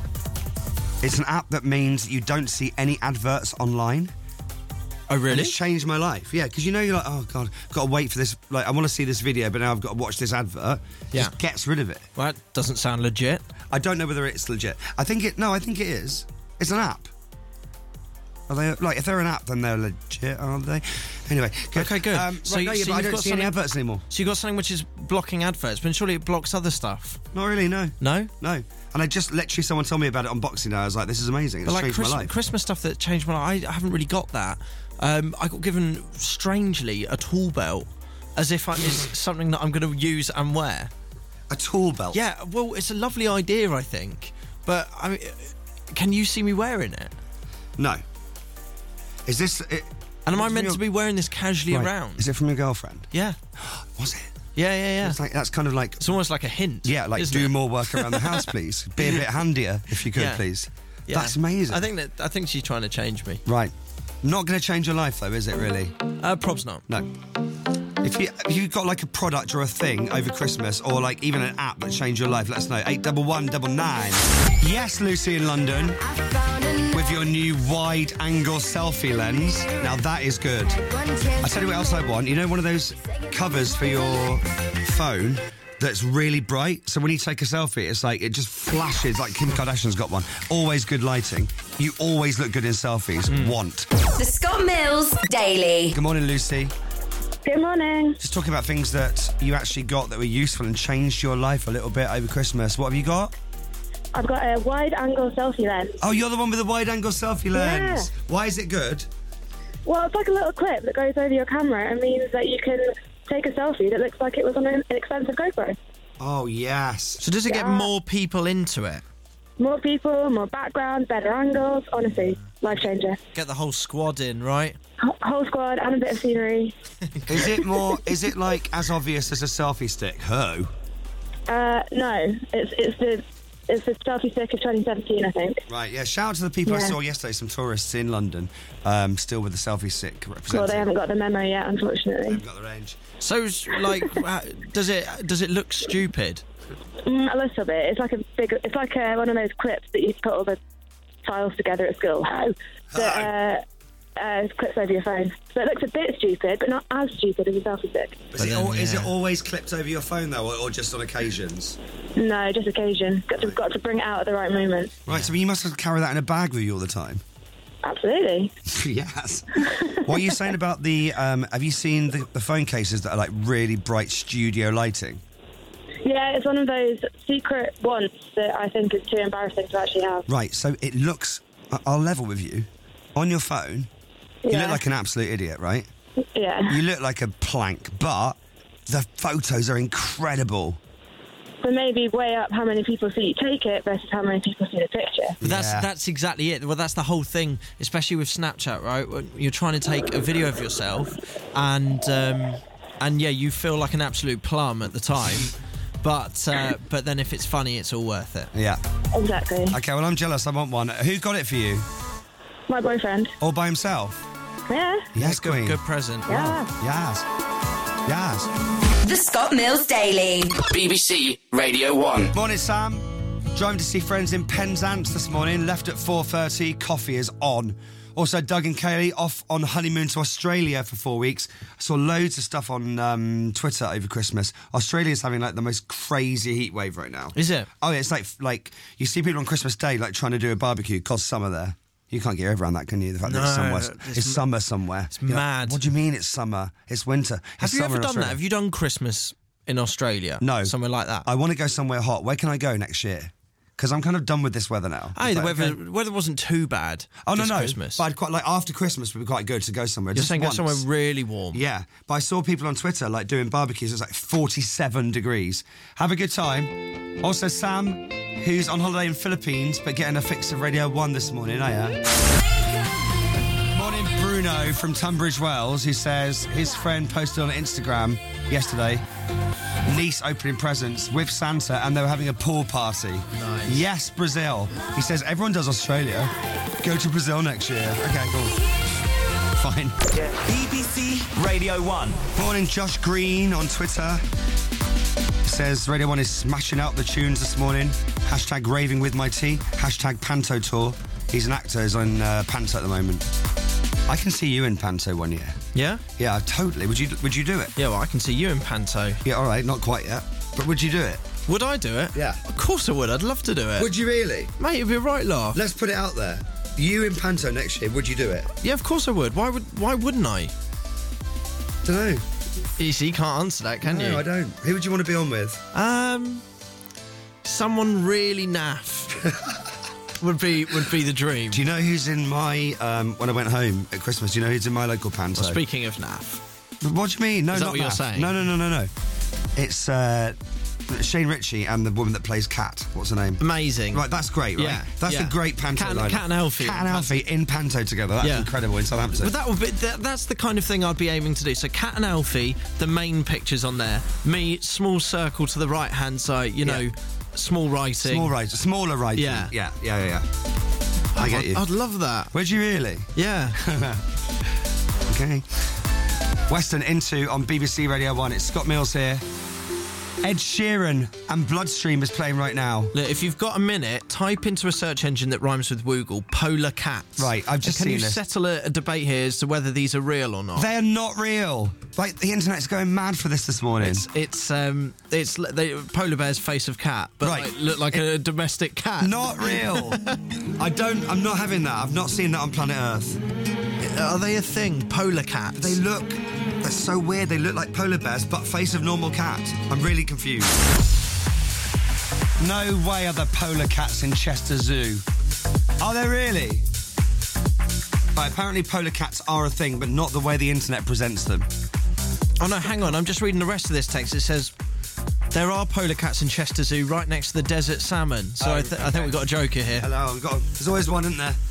it's an app that means you don't see any adverts online. Oh, really? And it's changed my life. Yeah, because you know, you're like, oh, God, I've got to wait for this. Like, I want to see this video, but now I've got to watch this advert. Yeah. Just gets rid of it. Well, that doesn't sound legit. I don't know whether it's legit. I think it... No, I think it is. It's an app. Are they... Like, if they're an app, then they're legit, aren't they? Anyway. Good. Okay, good. Um, So right, you- no, yeah, so but I you've don't got see any something- adverts anymore. So you got something which is blocking adverts, but surely it blocks other stuff. Not really, no. No? No. And I just... Literally, someone told me about it on Boxing Day. I was like, this is amazing. It's But like changed Christ- my life. Christmas stuff that changed my life, I, I haven't really got that. Um, I got given, strangely, a tool belt, as if I, it's something that I'm going to use and wear. A tool belt? Yeah, well, it's a lovely idea, I think. But, I mean, can you see me wearing it? No. Is this... It, And am I What's meant your- to be wearing this casually Right. around? Is it from your girlfriend? Yeah. Was it? Yeah, yeah, yeah. It's like, that's kind of like... It's almost like a hint. Yeah, like, isn't do it? more work around the house, please. Be a bit handier, if you could, Yeah. please. Yeah. That's amazing. I think that I think she's trying to change me. Right. Not going to change your life, though, is it, really? Uh, probs not. No. If you if you got like a product or a thing over Christmas, or like even an app that changed your life, let us know. Eight double one double nine. Yes, Lucy in London, with your new wide-angle selfie lens. Now that is good. I tell you what else I want. You know, one of those covers for your phone that's really bright. So when you take a selfie, it's like it just flashes. Like Kim Kardashian's got one. Always good lighting. You always look good in selfies. Want. The Scott Mills Daily. Good morning, Lucy. Good morning. Just talking about things that you actually got that were useful and changed your life a little bit over Christmas. What have you got? I've got a wide-angle selfie lens. Oh, you're the one with the wide-angle selfie lens. Yeah. Why is it good? Well, it's like a little clip that goes over your camera and means that you can take a selfie that looks like it was on an expensive GoPro. Oh, yes. So does it get Yeah. more people into it? More people, more background, better angles. Honestly, life changer. Get the whole squad in, right? H- whole squad and a bit of scenery. Is it more, is it like as obvious as a selfie stick? Ho. Uh, no, it's it's the it's the Selfie Stick of twenty seventeen, I think. Right, yeah. Shout out to the people I Yeah. saw yesterday, some tourists in London, um, still with the selfie stick representing. Well, they haven't got the memo yet, unfortunately. Got the range. So, like, uh, does it does it look stupid? Mm, a little bit. It's like a big. It's like uh, one of those clips that you put all the files together at school. How? That uh, uh, clips over your phone. So it looks a bit stupid, but not as stupid as a selfie stick. Is it, al- is it always clipped over your phone though, or, or just on occasions? No, just occasion. Got to got to bring it out at the right moment. Right, so you must have carry that in a bag with you all the time. Absolutely. Yes. What are you saying about the? Um, have you seen the, the phone cases that are like really bright studio lighting? Yeah, it's one of those secret ones that I think is too embarrassing to actually have. Right, so it looks. I- I'll level with you. On your phone, you Yeah. look like an absolute idiot, right? Yeah. You look like a plank, but the photos are incredible. So maybe weigh up how many people see you take it versus how many people see the picture. But that's that's exactly it. Well, that's the whole thing, especially with Snapchat, right? When you're trying to take a video of yourself, and um, and yeah, you feel like an absolute plum at the time, but uh, but then if it's funny, it's all worth it. Yeah. Exactly. Okay, well, I'm jealous. I want one. Who got it for you? My boyfriend. All by himself? Yeah. Yes, good, Queen. good present. Yeah. Yes. Yes. The Scott Mills Daily. B B C Radio one. Morning, Sam. Driving to see friends in Penzance this morning. Left at four thirty. Coffee is on. Also, Doug and Kaylee off on honeymoon to Australia for four weeks. I saw loads of stuff on um, Twitter over Christmas. Australia's having like the most crazy heat wave right now. Is it? Oh, yeah, it's like like you see people on Christmas Day like trying to do a barbecue because summer there. You can't get your head around that, can you? The fact that it's No, somewhere, it's it's, m- summer somewhere. it's You're like, mad. what do you mean it's summer? It's winter. Have It's you summer ever in done Australia. that? Have you done Christmas in Australia? No. Somewhere like that? I want to go somewhere hot. Where can I go next year? Because I'm kind of done with this weather now. Hey, It's the like, weather, okay. weather wasn't too bad. Oh, no, this no. Christmas. But I'd quite like after Christmas would be quite good to go somewhere. You're just saying go once. somewhere really warm. Yeah, but I saw people on Twitter like doing barbecues. It's like forty-seven degrees. Have a good time. Also, Sam, who's on holiday in Philippines but getting a fix of Radio One this morning. Oh yeah. Morning, Bruno from Tunbridge Wells, who says his friend posted on Instagram yesterday. Niece opening presents with Santa, and they were having a pool party. Nice. Yes, Brazil. He says everyone does Australia. Go to Brazil next year. Okay, cool. Fine. B B C Radio one. Morning, Josh Green on Twitter. He says Radio one is smashing out the tunes this morning. Hashtag raving with my tea. Hashtag Panto tour. He's an actor. He's on uh, Panto at the moment. I can see you in Panto one year. Yeah? Yeah, totally. Would you Would you do it? Yeah, well, I can see you in Panto. Yeah, all right. Not quite yet. But would you do it? Would I do it? Yeah. Of course I would. I'd love to do it. Would you really? Mate, it'd be a right laugh. Let's put it out there. You in Panto next year, would you do it? Yeah, of course I would. Why would? Why wouldn't I? Don't know. You see, you can't answer that, can no, you? I don't. Who would you want to be on with? Um, someone really naff would be would be the dream. Do you know who's in my um, when I went home at Christmas? Do you know who's in my local Panto? Well, speaking of naff, What do you mean? No, Is that not what you're that. saying? No, no, no, no, no. It's uh, Shane Ritchie and the woman that plays Cat. What's her name? amazing. Right, that's great, right? Yeah, That's yeah. a great Panto Cat and- lineup. Cat and Alfie. Cat and Alfie in Panto together. That's Yeah. incredible in Southampton. But that would be that, that's the kind of thing I'd be aiming to do. So Cat and Alfie, the main pictures on there. Me, small circle to the right hand side. You know, Yeah. small writing. Small writing, smaller writing. Yeah. yeah, yeah, yeah. yeah. I get I'd, you. I'd love that. Would you really? Yeah. Okay. Western Into on B B C Radio one. It's Scott Mills here. Ed Sheeran and Bloodstream is playing right now. Look, if you've got a minute, type into a search engine that rhymes with Woogle, polar cats. Right, I've just And can seen you this. settle a, a debate here as to whether these are real or not? They're not real. Like, the internet's going mad for this this morning. It's it's um it's they, polar bear's face of cat, but Right. like, look like a domestic cat. Not real. I don't, I'm not having that. I've not seen that on planet Earth. Are they a thing? Polar cats. They look, they're so weird. They look like polar bears, but face of normal cat. I'm really confused. No way are there polar cats in Chester Zoo. Are there really? Right, apparently polar cats are a thing, but not the way the internet presents them. Oh no, hang on. I'm just reading the rest of this text. It says there are polar cats in Chester Zoo right next to the desert salmon. So Oh, I, th- I okay. think we've got a joker here. Hello, I've got. There's always one, isn't there?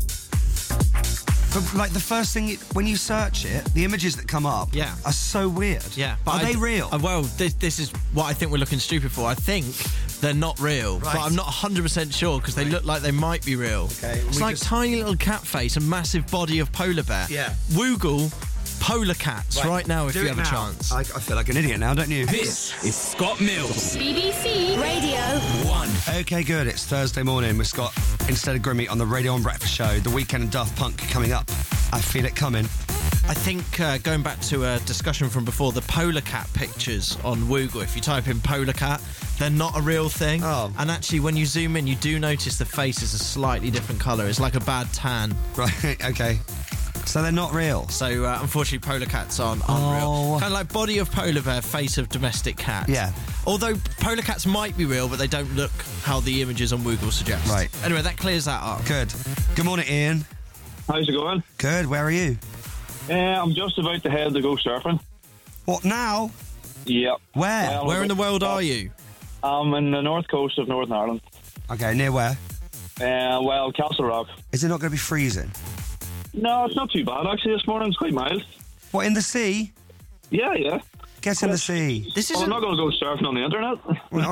But like the first thing, you, when you search it, the images that come up Yeah. are so weird. Yeah, Are I they d- real? uh, well, this, this is what I think we're looking stupid for. I think they're not real. Right. But I'm not one hundred percent sure because they look like they might be real. Okay, It's we like just- tiny little cat face and massive body of polar bear. Yeah. Woogle polar cats right, now if Do you it have now. a chance. I, I feel like an idiot now, don't you? This is Scott Mills. B B C Radio One. Okay, good. It's Thursday morning with Scott instead of Grimmy on the Radio One Breakfast Show. The Weekend and Daft Punk coming up. I feel it coming. I think uh, going back to a discussion from before, the polar cat pictures on Woogle, if you type in polar cat, they're not a real thing. Oh. And actually, when you zoom in, you do notice the face is a slightly different colour. It's like a bad tan. Right, okay. So they're not real. So, uh, unfortunately, polar cats aren't, aren't Oh. real. Kind of like body of polar bear, face of domestic cat. Yeah. Although polar cats might be real, but they don't look how the images on Woogle suggest. Right. Anyway, that clears that up. Good. Good morning, Ian. How's it going? Good. Where are you? Uh, I'm just about to head to go surfing. What, now? Yep. Where? Well, Where in the world are you? I'm in the north coast of Northern Ireland. Okay, near where? Uh, well, Castle Rock. Is it not going to be freezing? No, it's not too bad actually. This morning it's quite mild. What, in the sea? Yeah, yeah. Get in the sea. This Well, isn't... I'm not going to go surfing on the internet. Well, all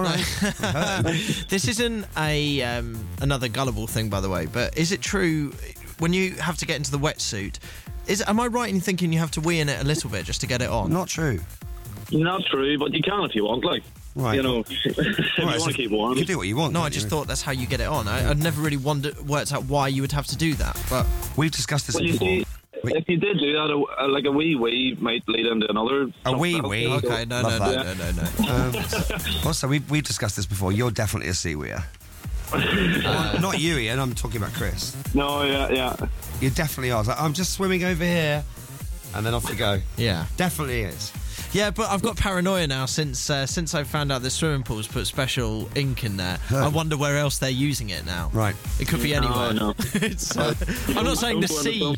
right. This isn't a um, another gullible thing, by the way, but is it true when you have to get into the wetsuit? Is am I right in thinking you have to wee in it a little bit just to get it on? Not true. Not true, but you can if you want. Like, Right. you know, if Right, you want so to keep warm. You can do what you want. No, I can't just you? thought that's how you get it on. I, I'd never really wondered, worked out why you would have to do that. But We've discussed this Well, you before. see, if you did do that, a, a, like a wee wee might lead into another. A wee something wee? else. okay, no, Love no, no, that. no, no, no, Um, also, we've, we've discussed this before. You're definitely a sea weir. uh, not you, Ian. I'm talking about Chris. No, yeah, yeah. You definitely are. It's like, I'm just swimming over here, and then off you go. Yeah. Definitely is. Yeah, but I've got paranoia now since uh, since I found out the swimming pools put special ink in there. I wonder where else they're using it now. Right. It could be anywhere. No, no. It's, uh, I'm not saying the sea.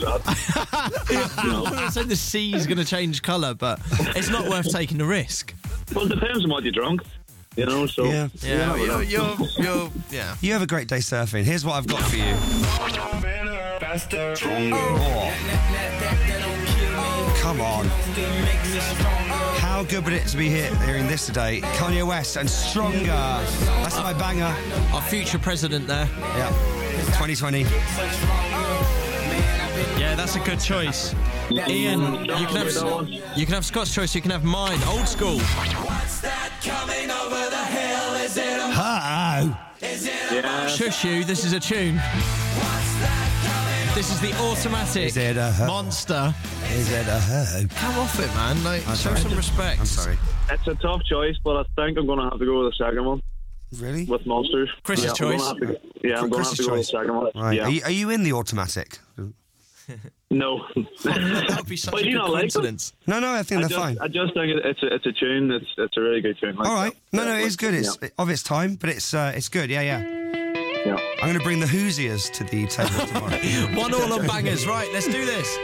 I'm not saying the sea's going to change colour, but it's not worth taking the risk. Well, it depends on what you drunk. You know, so Yeah. Yeah, you you're, never you're, you're, yeah. You have a great day surfing. Here's what I've got for you. Oh. Come on. How good would it to be here hearing this today? Kanye West and Stronger. That's my banger. Our future president there. Yeah. twenty twenty. Yeah, that's a good choice. Ian, you can have you can have Scott's choice. You can have mine. Old school. Hello. Yeah. Shush you. This is a tune. This is the automatic Is it a ho- monster. Is it a ho? Come off it, man. Like, I'm show sorry. some respect. I'm sorry. It's a tough choice, but I think I'm going to have to go with the second one Really? with Monsters. Chris's yeah, I'm choice. gonna have to go- yeah, I'm going to have Chris's to go with choice. the second one. Right. Yeah. Are, you, are you in the automatic? No. That would be such Well, a do good you not like coincidence. No, no, I think I they're just, fine. I just think it, it's a, it's a tune. It's it's a really good tune. Like All right. that. No, no, Yeah, it is good. It's yeah. of its time, but it's uh, it's good. Yeah, yeah. Yeah. I'm going to bring the Hoosiers to the table tomorrow. One all on bangers. Right, let's do this.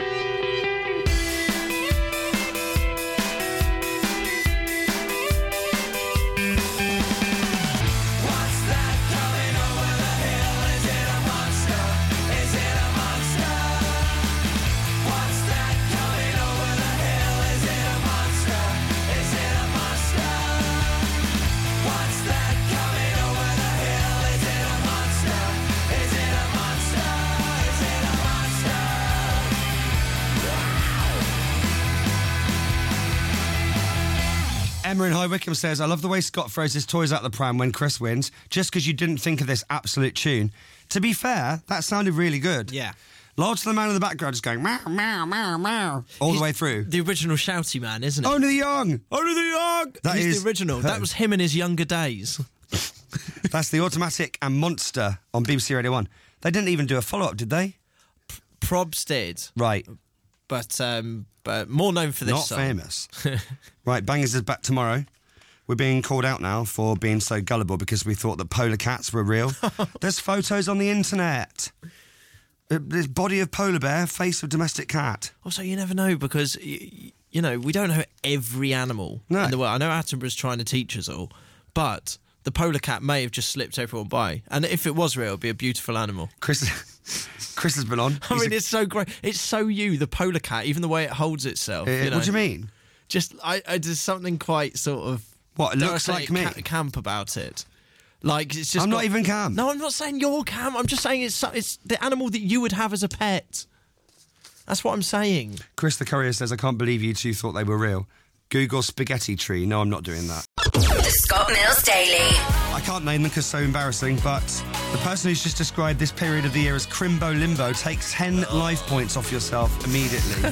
Emma in High Wycombe says, I love the way Scott throws his toys out the pram when Chris wins, just because you didn't think of this absolute tune. To be fair, that sounded really good. Yeah. Large to the man in the background is going, meow, meow, meow, meow, all He's the way through. The original shouty man, isn't it? Only the young! Only the young! That He's is the original. That was him in his younger days. That's the Automatic and Monster on B B C Radio one. They didn't even do a follow-up, did they? Probs did. Right. But um, but more known for this Not song. famous. Right, Bangers is back tomorrow. We're being called out now for being so gullible because we thought that polar cats were real. There's photos on the internet. Uh, This body of polar bear, face of domestic cat. Also, you never know because, y- you know, we don't know every animal No. in the world. I know Attenborough's trying to teach us all, but the polar cat may have just slipped everyone by. And if it was real, it'd be a beautiful animal. Chris, Chris has been on. I He's mean, a- it's so great. It's so you, the polar cat, even the way it holds itself. Uh, you know? What do you mean? Just, I, I there's something quite sort of... What, it dare I looks say like it, me? ca- camp about it. Like, it's just I'm got- not even Cam. No, I'm not saying you're Cam. I'm just saying it's so- it's the animal that you would have as a pet. That's what I'm saying. Chris the Courier says, I can't believe you two thought they were real. Google spaghetti tree. No, I'm not doing that. The Scott Mills Daily. I can't name them because so embarrassing, but the person who's just described this period of the year as Crimbo Limbo takes ten life points off yourself immediately.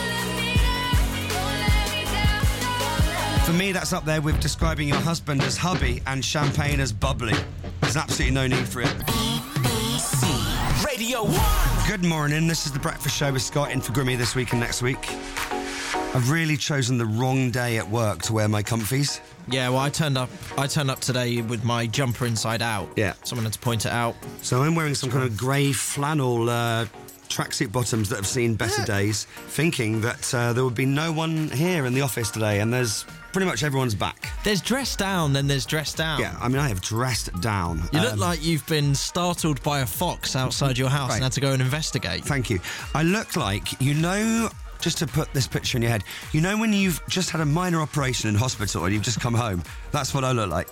For me, that's up there with describing your husband as hubby and champagne as bubbly. There's absolutely no need for it. Radio one. Good morning, this is The Breakfast Show with Scott in for Grimmy this week and next week. I've really chosen the wrong day at work to wear my comfies. Yeah, well, I turned up. I turned up today with my jumper inside out. Yeah. Someone had to point it out. So I'm wearing some kind of grey flannel uh, tracksuit bottoms that have seen better days, thinking that uh, there would be no one here in the office today, and there's pretty much everyone's back. There's dress down, then there's dress down. Yeah, I mean, I have dressed down. You look Um, like you've been startled by a fox outside your house Right. and had to go and investigate. Thank you. I look like, you know, just to put this picture in your head, you know when you've just had a minor operation in hospital and you've just come home? That's what I look like.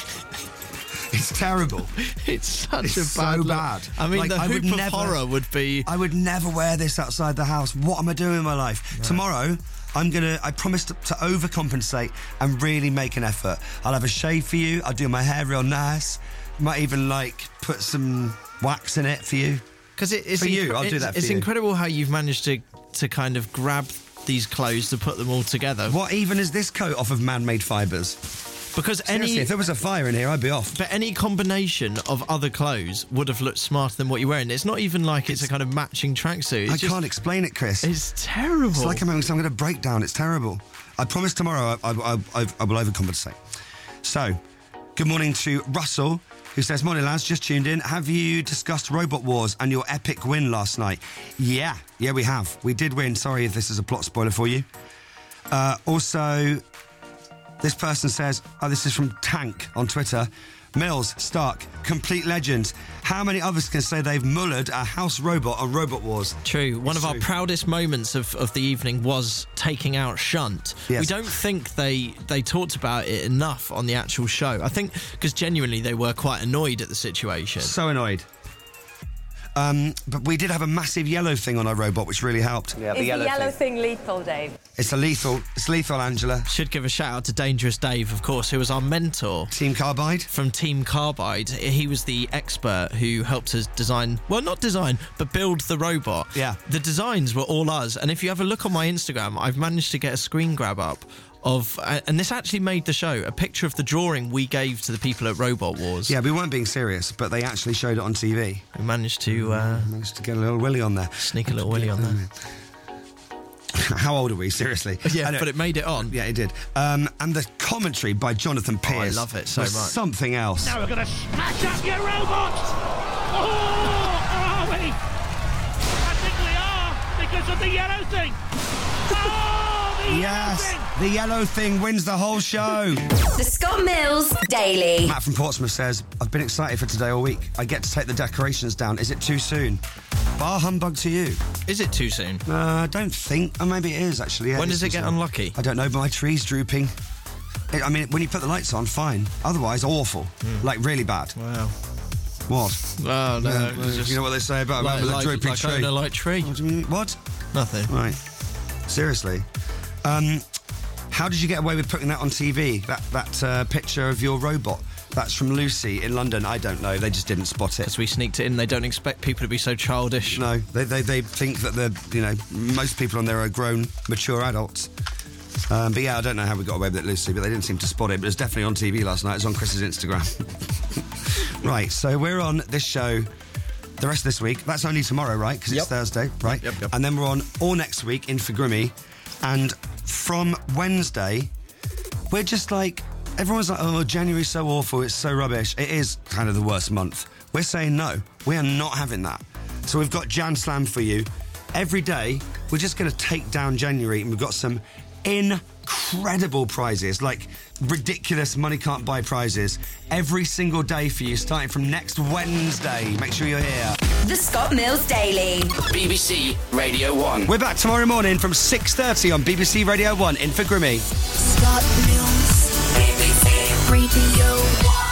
It's terrible. It's such It's a so bad look. bad. I mean, Like, the I hoop would of never- horror would be... I would never wear this outside the house. What am I doing in my life? Tomorrow, I'm going to, I promise to, to overcompensate and really make an effort. I'll have a shave for you. I'll do my hair real nice. Might even, like, put some wax in it for you. Because it, it's For you, incre- I'll do it's- that for It's you. incredible how you've managed to, to kind of grab these clothes to put them all together. What even is this coat off of man-made fibres? Because Seriously, any... if there was a fire in here, I'd be off. But any combination of other clothes would have looked smarter than what you're wearing. It's not even like it's, a kind of matching tracksuit. It's I just- can't explain it, Chris. It's terrible. It's like I'm having some kind of breakdown. It's terrible. I promise tomorrow I, I, I, I, I will overcompensate. So, good morning to Russell, who says, morning lads, just tuned in. Have you discussed Robot Wars and your epic win last night? Yeah, yeah we have. We did win. Sorry if this is a plot spoiler for you. Uh, also, this person says, oh, this is from Tank on Twitter. Mills, Stark, complete legends. How many others can say they've mullered a house robot on Robot Wars? True. One It's of our true. proudest moments of, of the evening was taking out Shunt. Yes. We don't think they they talked about it enough on the actual show. I think because genuinely they were quite annoyed at the situation. So annoyed. Um, but we did have a massive yellow thing on our robot, which really helped. Is the yellow thing lethal, Dave? It's a lethal. It's lethal, Angela. Should give a shout out to Dangerous Dave, of course, who was our mentor. Team Carbide? From Team Carbide. He was the expert who helped us design, well, not design, but build the robot. Yeah. The designs were all us. And if you have a look on my Instagram, I've managed to get a screen grab up of, uh, and this actually made the show, a picture of the drawing we gave to the people at Robot Wars. Yeah, we weren't being serious, but they actually showed it on T V. We managed to... Uh, managed to get a little willy on there. Sneak a little willy on there. How old are we, seriously? Yeah, Anyway, but it made it on. Yeah, it did. Um, and the commentary by Jonathan Pierce. love it so was much. something else. Now we're going to smash up your robot! Oh, or are we? I think we are, because of the yellow thing. Oh, the Yes, yellow thing! the yellow thing wins the whole show. The Scott Mills Daily. Matt from Portsmouth says, I've been excited for today all week. I get to take the decorations down. Is it too soon? Bar humbug to you. Is it too soon? Uh, I don't think. Oh, maybe it is, actually. Yeah, When is does it too get soon. unlucky? I don't know, but my tree's drooping. It- I mean, when you put the lights on, fine. Otherwise, awful. Like, really bad. Wow. What? Oh, no. Yeah, it was just you know what they say about like, a man with like, a drooping like tree? owning a light tree. What do you mean? What? Nothing. Right. Seriously. Um, how did you get away with putting that on T V? That that uh, picture of your robot? That's from Lucy in London. I don't know. They just didn't spot it. Because we sneaked it in. They don't expect people to be so childish. No, they, they they think that the you know most people on there are grown, mature adults. Um, but yeah, I don't know how we got away with it, Lucy. But they didn't seem to spot it. But it was definitely on T V last night. It was on Chris's Instagram. Right. So we're on this show the rest of this week. That's only tomorrow, right? Because Yep. it's Thursday, right? Yep, yep. And then we're on all next week in for Grimmy. And from Wednesday, we're just like everyone's like, oh, January's so awful. It's so rubbish. It is kind of the worst month. We're saying no. We are not having that. So we've got Jan Slam for you. Every day, we're just going to take down January, and we've got some incredible prizes, like ridiculous money can't buy prizes, every single day for you, starting from next Wednesday. Make sure you're here. The Scott Mills Daily. B B C Radio one. We're back tomorrow morning from six thirty on B B C Radio one in for Grimmy. Scott Mills. B B C Radio one.